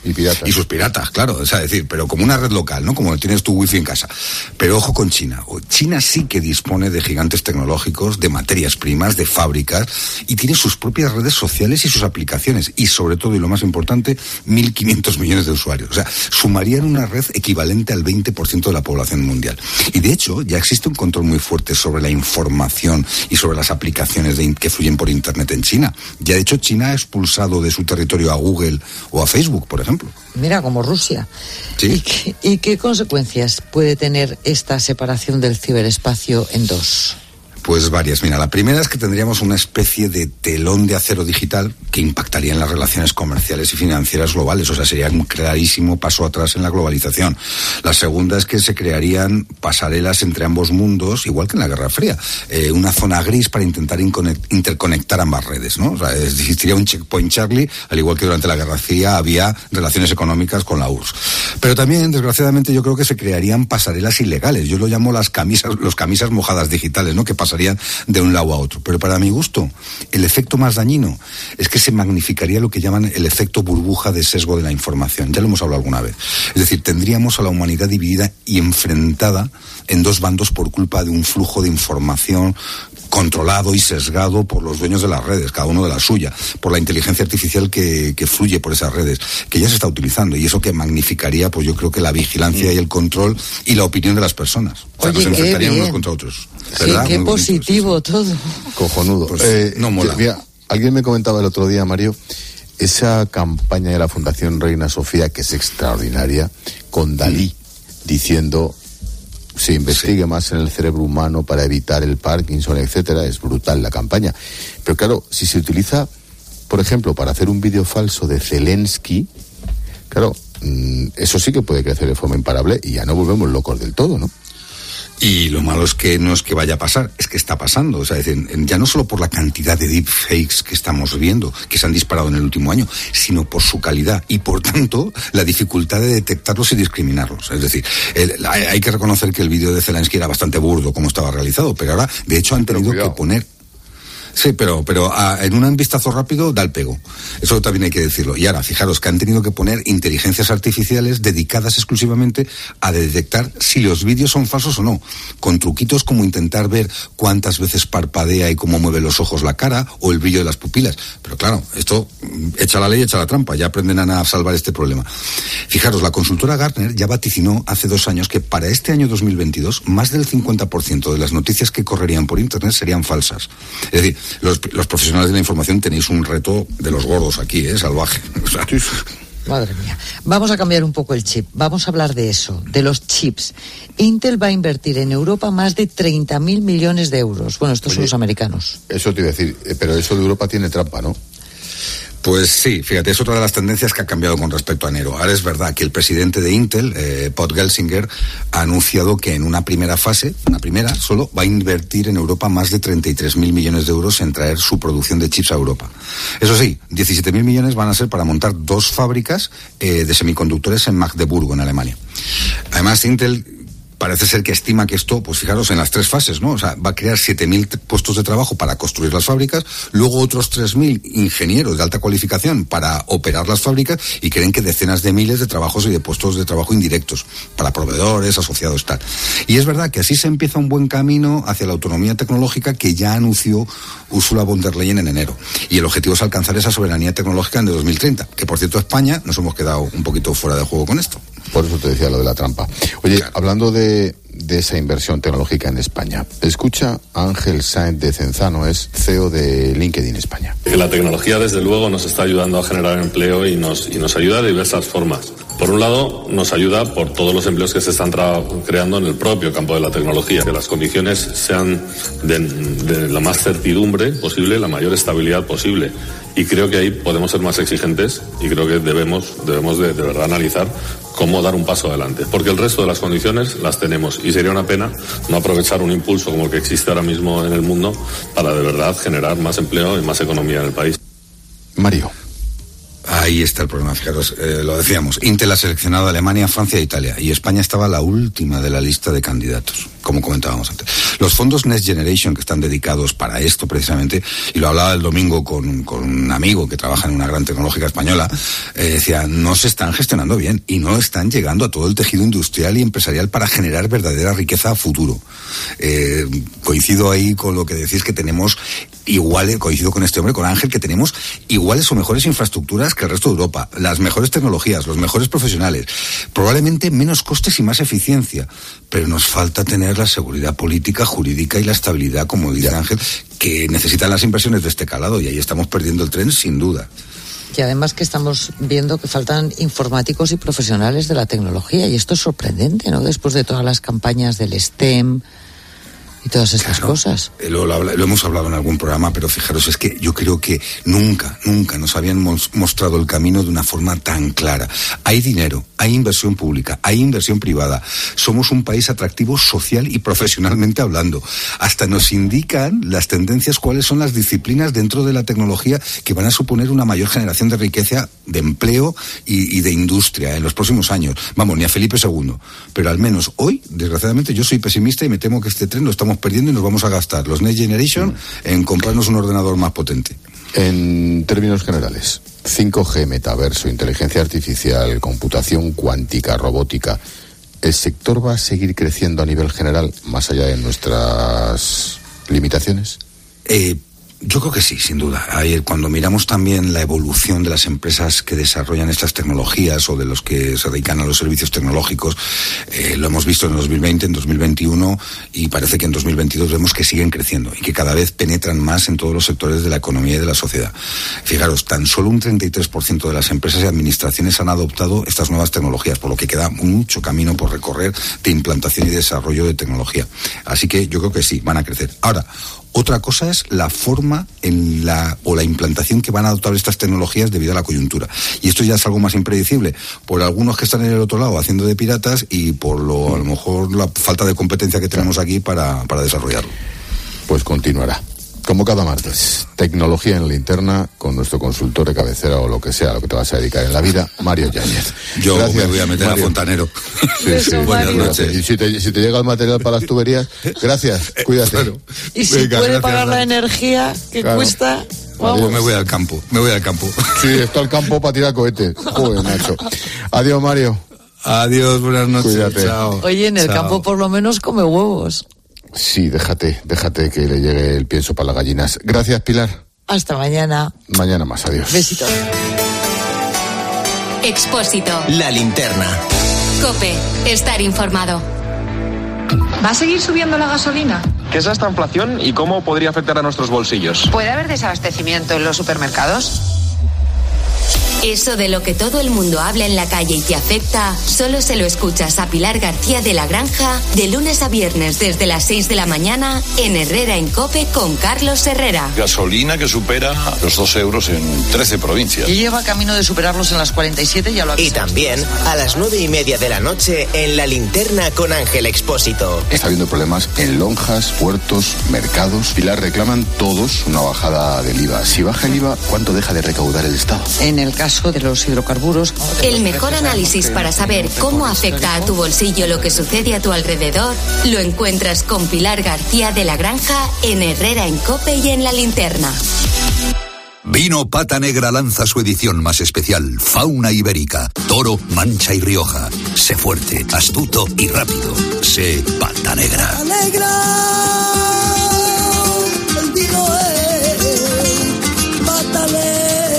Y piratas. Y sus piratas, claro, o sea, decir, pero como una red local, ¿no? Como tienes tu wifi en casa. Pero ojo con China. China sí que dispone de gigantes tecnológicos, de materias primas, de fábricas, y tiene sus propias redes sociales y sus aplicaciones. Y sobre todo, y lo más importante, 1.500 millones de usuarios. O sea, sumarían una red equivalente al 20% de la población mundial. Y de hecho, ya existe un control muy fuerte sobre la información y sobre las aplicaciones que fluyen por Internet en China. Ya de hecho, China ha expulsado de su territorio a Google o a Facebook, por ejemplo. Mira, como Rusia. Sí. ¿Y qué consecuencias puede tener esta separación del ciberespacio en dos? Pues varias. Mira, la primera es que tendríamos una especie de telón de acero digital que impactaría en las relaciones comerciales y financieras globales. O sea, sería un clarísimo paso atrás en la globalización. La segunda es que se crearían pasarelas entre ambos mundos, igual que en la Guerra Fría. Una zona gris para intentar interconectar ambas redes, ¿no? O sea, existiría un checkpoint Charlie, al igual que durante la Guerra Fría había relaciones económicas con la URSS. Pero también, desgraciadamente, yo creo que se crearían pasarelas ilegales. Yo lo llamo los camisas mojadas digitales, ¿no? Que pasarían de un lado a otro. Pero para mi gusto, el efecto más dañino es que se magnificaría lo que llaman el efecto burbuja de sesgo de la información. Ya lo hemos hablado alguna vez. Es decir, tendríamos a la humanidad dividida y enfrentada en dos bandos por culpa de un flujo de información controlado y sesgado por los dueños de las redes, cada uno de la suya, por la inteligencia artificial que fluye por esas redes, que ya se está utilizando, y eso que magnificaría, pues yo creo que la vigilancia y el control y la opinión de las personas. O sea, Oye, nos enfrentarían bien. unos contra otros. ¿Verdad? Qué positivo todo. Cojonudo. Pues, no mola. Mira, alguien me comentaba el otro día, Mario, esa campaña de la Fundación Reina Sofía, que es extraordinaria, con Dalí, diciendo se investigue más en el cerebro humano para evitar el Parkinson, etcétera. Es brutal la campaña. Pero claro, si se utiliza, por ejemplo, para hacer un vídeo falso de Zelensky, claro, eso sí que puede crecer de forma imparable y ya no volvemos locos del todo, ¿no? Y lo malo es que no es que vaya a pasar, es que está pasando. O sea, es decir, ya no solo por la cantidad de deepfakes que estamos viendo, que se han disparado en el último año, sino por su calidad y, por tanto, la dificultad de detectarlos y discriminarlos. Es decir, hay que reconocer que el vídeo de Zelensky era bastante burdo como estaba realizado, pero ahora, de hecho, han tenido que poner... Sí, pero en un vistazo rápido da el pego. Eso también hay que decirlo. Y ahora, fijaros que han tenido que poner inteligencias artificiales dedicadas exclusivamente a detectar si los vídeos son falsos o no, con truquitos como intentar ver cuántas veces parpadea y cómo mueve los ojos la cara o el brillo de las pupilas. Pero claro, esto echa la ley, echa la trampa. Ya aprenderán a salvar este problema. Fijaros, la consultora Gartner ya vaticinó hace 2 años que para este año 2022 más del 50% de las noticias que correrían por Internet serían falsas. Es decir, los profesionales de la información tenéis un reto de los gordos aquí, salvaje. O sea, madre mía. Vamos a cambiar un poco el chip. Vamos a hablar de eso, de los chips. Intel va a invertir en Europa más de 30.000 millones de euros. Bueno, estos son los americanos. Eso te iba a decir, pero eso de Europa tiene trampa, ¿no? Pues sí, fíjate, es otra de las tendencias que ha cambiado con respecto a enero. Ahora es verdad que el presidente de Intel, Todd Gelsinger, ha anunciado que en una primera fase, solo va a invertir en Europa más de 33.000 millones de euros en traer su producción de chips a Europa. Eso sí, 17.000 millones van a ser para montar 2 fábricas de semiconductores en Magdeburgo, en Alemania. Además, Intel parece ser que estima que esto, pues fijaros, en las 3 fases, ¿no? O sea, va a crear 7.000 puestos de trabajo para construir las fábricas, luego otros 3.000 ingenieros de alta cualificación para operar las fábricas, y creen que decenas de miles de trabajos y de puestos de trabajo indirectos para proveedores, asociados, tal. Y es verdad que así se empieza un buen camino hacia la autonomía tecnológica que ya anunció Ursula von der Leyen en enero. Y el objetivo es alcanzar esa soberanía tecnológica en 2030, que por cierto España nos hemos quedado un poquito fuera de juego con esto. Por eso te decía lo de la trampa. Oye, claro, hablando de esa inversión tecnológica en España, escucha a Ángel Sáenz de Cenzano, es CEO de LinkedIn España. La tecnología, desde luego, nos está ayudando a generar empleo y nos ayuda de diversas formas. Por un lado, nos ayuda por todos los empleos que se están creando en el propio campo de la tecnología, que las condiciones sean de la más certidumbre posible, la mayor estabilidad posible. Y creo que ahí podemos ser más exigentes y creo que debemos de verdad analizar cómo dar un paso adelante. Porque el resto de las condiciones las tenemos y sería una pena no aprovechar un impulso como el que existe ahora mismo en el mundo para de verdad generar más empleo y más economía en el país. Mario. Ahí está el problema, fijaros, lo decíamos, Intel ha seleccionado a Alemania, Francia e Italia, y España estaba la última de la lista de candidatos. como comentábamos antes. Los fondos Next Generation, que están dedicados para esto precisamente, y lo hablaba el domingo con un amigo que trabaja en una gran tecnológica española, decía, no se están gestionando bien y no están llegando a todo el tejido industrial y empresarial para generar verdadera riqueza a futuro. Coincido ahí con lo que decís, que tenemos iguales, coincido con este hombre, con Ángel, que tenemos iguales o mejores infraestructuras que el resto de Europa, las mejores tecnologías, los mejores profesionales, probablemente menos costes y más eficiencia, pero nos falta tener la seguridad política, jurídica y la estabilidad, como dice Ángel, que necesitan las inversiones de este calado, y ahí estamos perdiendo el tren sin duda. Y además que estamos viendo que faltan informáticos y profesionales de la tecnología, y esto es sorprendente, ¿no? Después de todas las campañas del STEM y todas estas cosas. Lo hemos hablado en algún programa, pero fijaros, es que yo creo que nunca nos habían mostrado el camino de una forma tan clara. Hay dinero, hay inversión pública, hay inversión privada. Somos un país atractivo social y profesionalmente hablando. Hasta nos indican las tendencias, cuáles son las disciplinas dentro de la tecnología que van a suponer una mayor generación de riqueza, de empleo y de industria en los próximos años. Vamos, ni a Felipe II. Pero al menos hoy, desgraciadamente, yo soy pesimista y me temo que este tren lo estamos perdiendo y nos vamos a gastar los Next Generation en comprarnos un ordenador más potente. En términos generales, 5G, metaverso, inteligencia artificial, computación cuántica, robótica, ¿el sector va a seguir creciendo a nivel general más allá de nuestras limitaciones? Yo creo que sí, sin duda. Cuando miramos también la evolución de las empresas que desarrollan estas tecnologías o de los que se dedican a los servicios tecnológicos, lo hemos visto en 2020, en 2021 y parece que en 2022 vemos que siguen creciendo y que cada vez penetran más en todos los sectores de la economía y de la sociedad. Fijaros, tan solo un 33% de las empresas y administraciones han adoptado estas nuevas tecnologías, por lo que queda mucho camino por recorrer de implantación y desarrollo de tecnología. Así que yo creo que sí, van a crecer. Ahora, otra cosa es la forma o la implantación que van a adoptar estas tecnologías debido a la coyuntura. Y esto ya es algo más impredecible por algunos que están en el otro lado haciendo de piratas y por a lo mejor la falta de competencia que tenemos aquí para desarrollarlo. Pues continuará. Como cada martes, tecnología en linterna con nuestro consultor de cabecera o lo que sea, a lo que te vas a dedicar en la vida, Mario Yáñez. Yo me voy a meter Mario a fontanero. Sí, buenas noches. Y si te llega el material para las tuberías, gracias, cuídate. Claro. Y si puede pagar la energía que cuesta... Mario, me voy al campo. Sí, está el campo para tirar cohetes. Joder, macho. Adiós, Mario. Adiós, buenas noches. Cuídate. Chao. Oye, en el campo por lo menos come huevos. Sí, déjate que le llegue el pienso para las gallinas. Gracias, Pilar. Hasta mañana. Mañana más, adiós. Besitos. Expósito. La linterna. COPE. Estar informado. ¿Va a seguir subiendo la gasolina? ¿Qué es esta inflación y cómo podría afectar a nuestros bolsillos? ¿Puede haber desabastecimiento en los supermercados? Eso de lo que todo el mundo habla en la calle y te afecta, solo se lo escuchas a Pilar García de la Granja de lunes a viernes desde las 6 de la mañana en Herrera en COPE con Carlos Herrera. Gasolina que supera los 2 euros en 13 provincias. Y lleva camino de superarlos en las 47, ya lo Y también a las 9:30 de la noche en La Linterna con Ángel Expósito. Está habiendo problemas en lonjas, puertos, mercados. Pilar, reclaman todos una bajada del IVA. Si baja el IVA, ¿cuánto deja de recaudar el Estado? En el caso de los hidrocarburos. El mejor análisis para saber cómo afecta a tu bolsillo lo que sucede a tu alrededor lo encuentras con Pilar García de la Granja en Herrera en COPE y en La Linterna. Vino Pata Negra lanza su edición más especial, Fauna Ibérica, Toro, Mancha y Rioja. Sé fuerte, astuto y rápido. Sé Pata Negra. El vino es Pata Negra.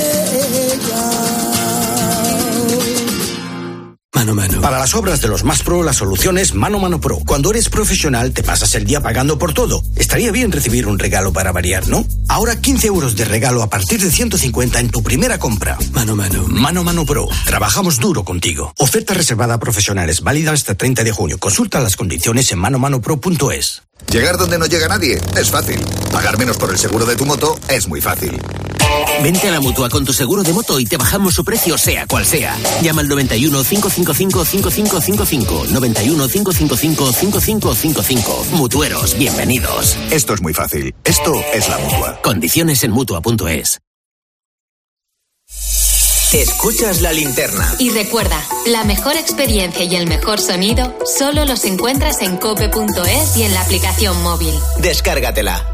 Mano Mano. Para las obras de los más pro, la solución es Mano Mano Pro. Cuando eres profesional, te pasas el día pagando por todo. Estaría bien recibir un regalo para variar, ¿no? Ahora 15 euros de regalo a partir de 150 en tu primera compra. Mano Mano. Mano Mano Pro. Trabajamos duro contigo. Oferta reservada a profesionales, válida hasta 30 de junio. Consulta las condiciones en manomanopro.es. Llegar donde no llega nadie es fácil. Pagar menos por el seguro de tu moto es muy fácil. Vente a la Mutua con tu seguro de moto y te bajamos su precio sea cual sea. Llama al 91 555 5555. 91 555 5555. Mutueros, bienvenidos. Esto es muy fácil. Esto es la Mutua. Condiciones en Mutua.es. Escuchas La Linterna. Y recuerda, la mejor experiencia y el mejor sonido solo los encuentras en cope.es y en la aplicación móvil. Descárgatela.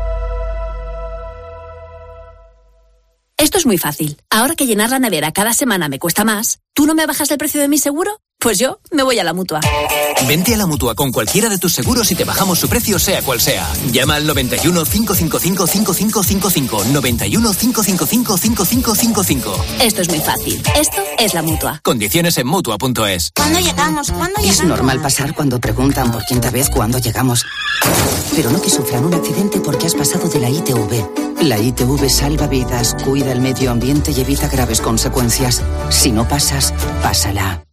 Esto es muy fácil. Ahora que llenar la nevera cada semana me cuesta más, ¿tú no me bajas el precio de mi seguro? Pues yo me voy a la Mutua. Vente a la Mutua con cualquiera de tus seguros y te bajamos su precio sea cual sea. Llama al 91 555 5555. 91 555 5555. Esto es muy fácil. Esto es la Mutua. Condiciones en Mutua.es. ¿Cuándo llegamos? Es normal pasar cuando preguntan por quinta vez cuándo llegamos. Pero no que sufran un accidente porque has pasado de la ITV. La ITV salva vidas, cuida el medio ambiente y evita graves consecuencias. Si no pasas, pásala.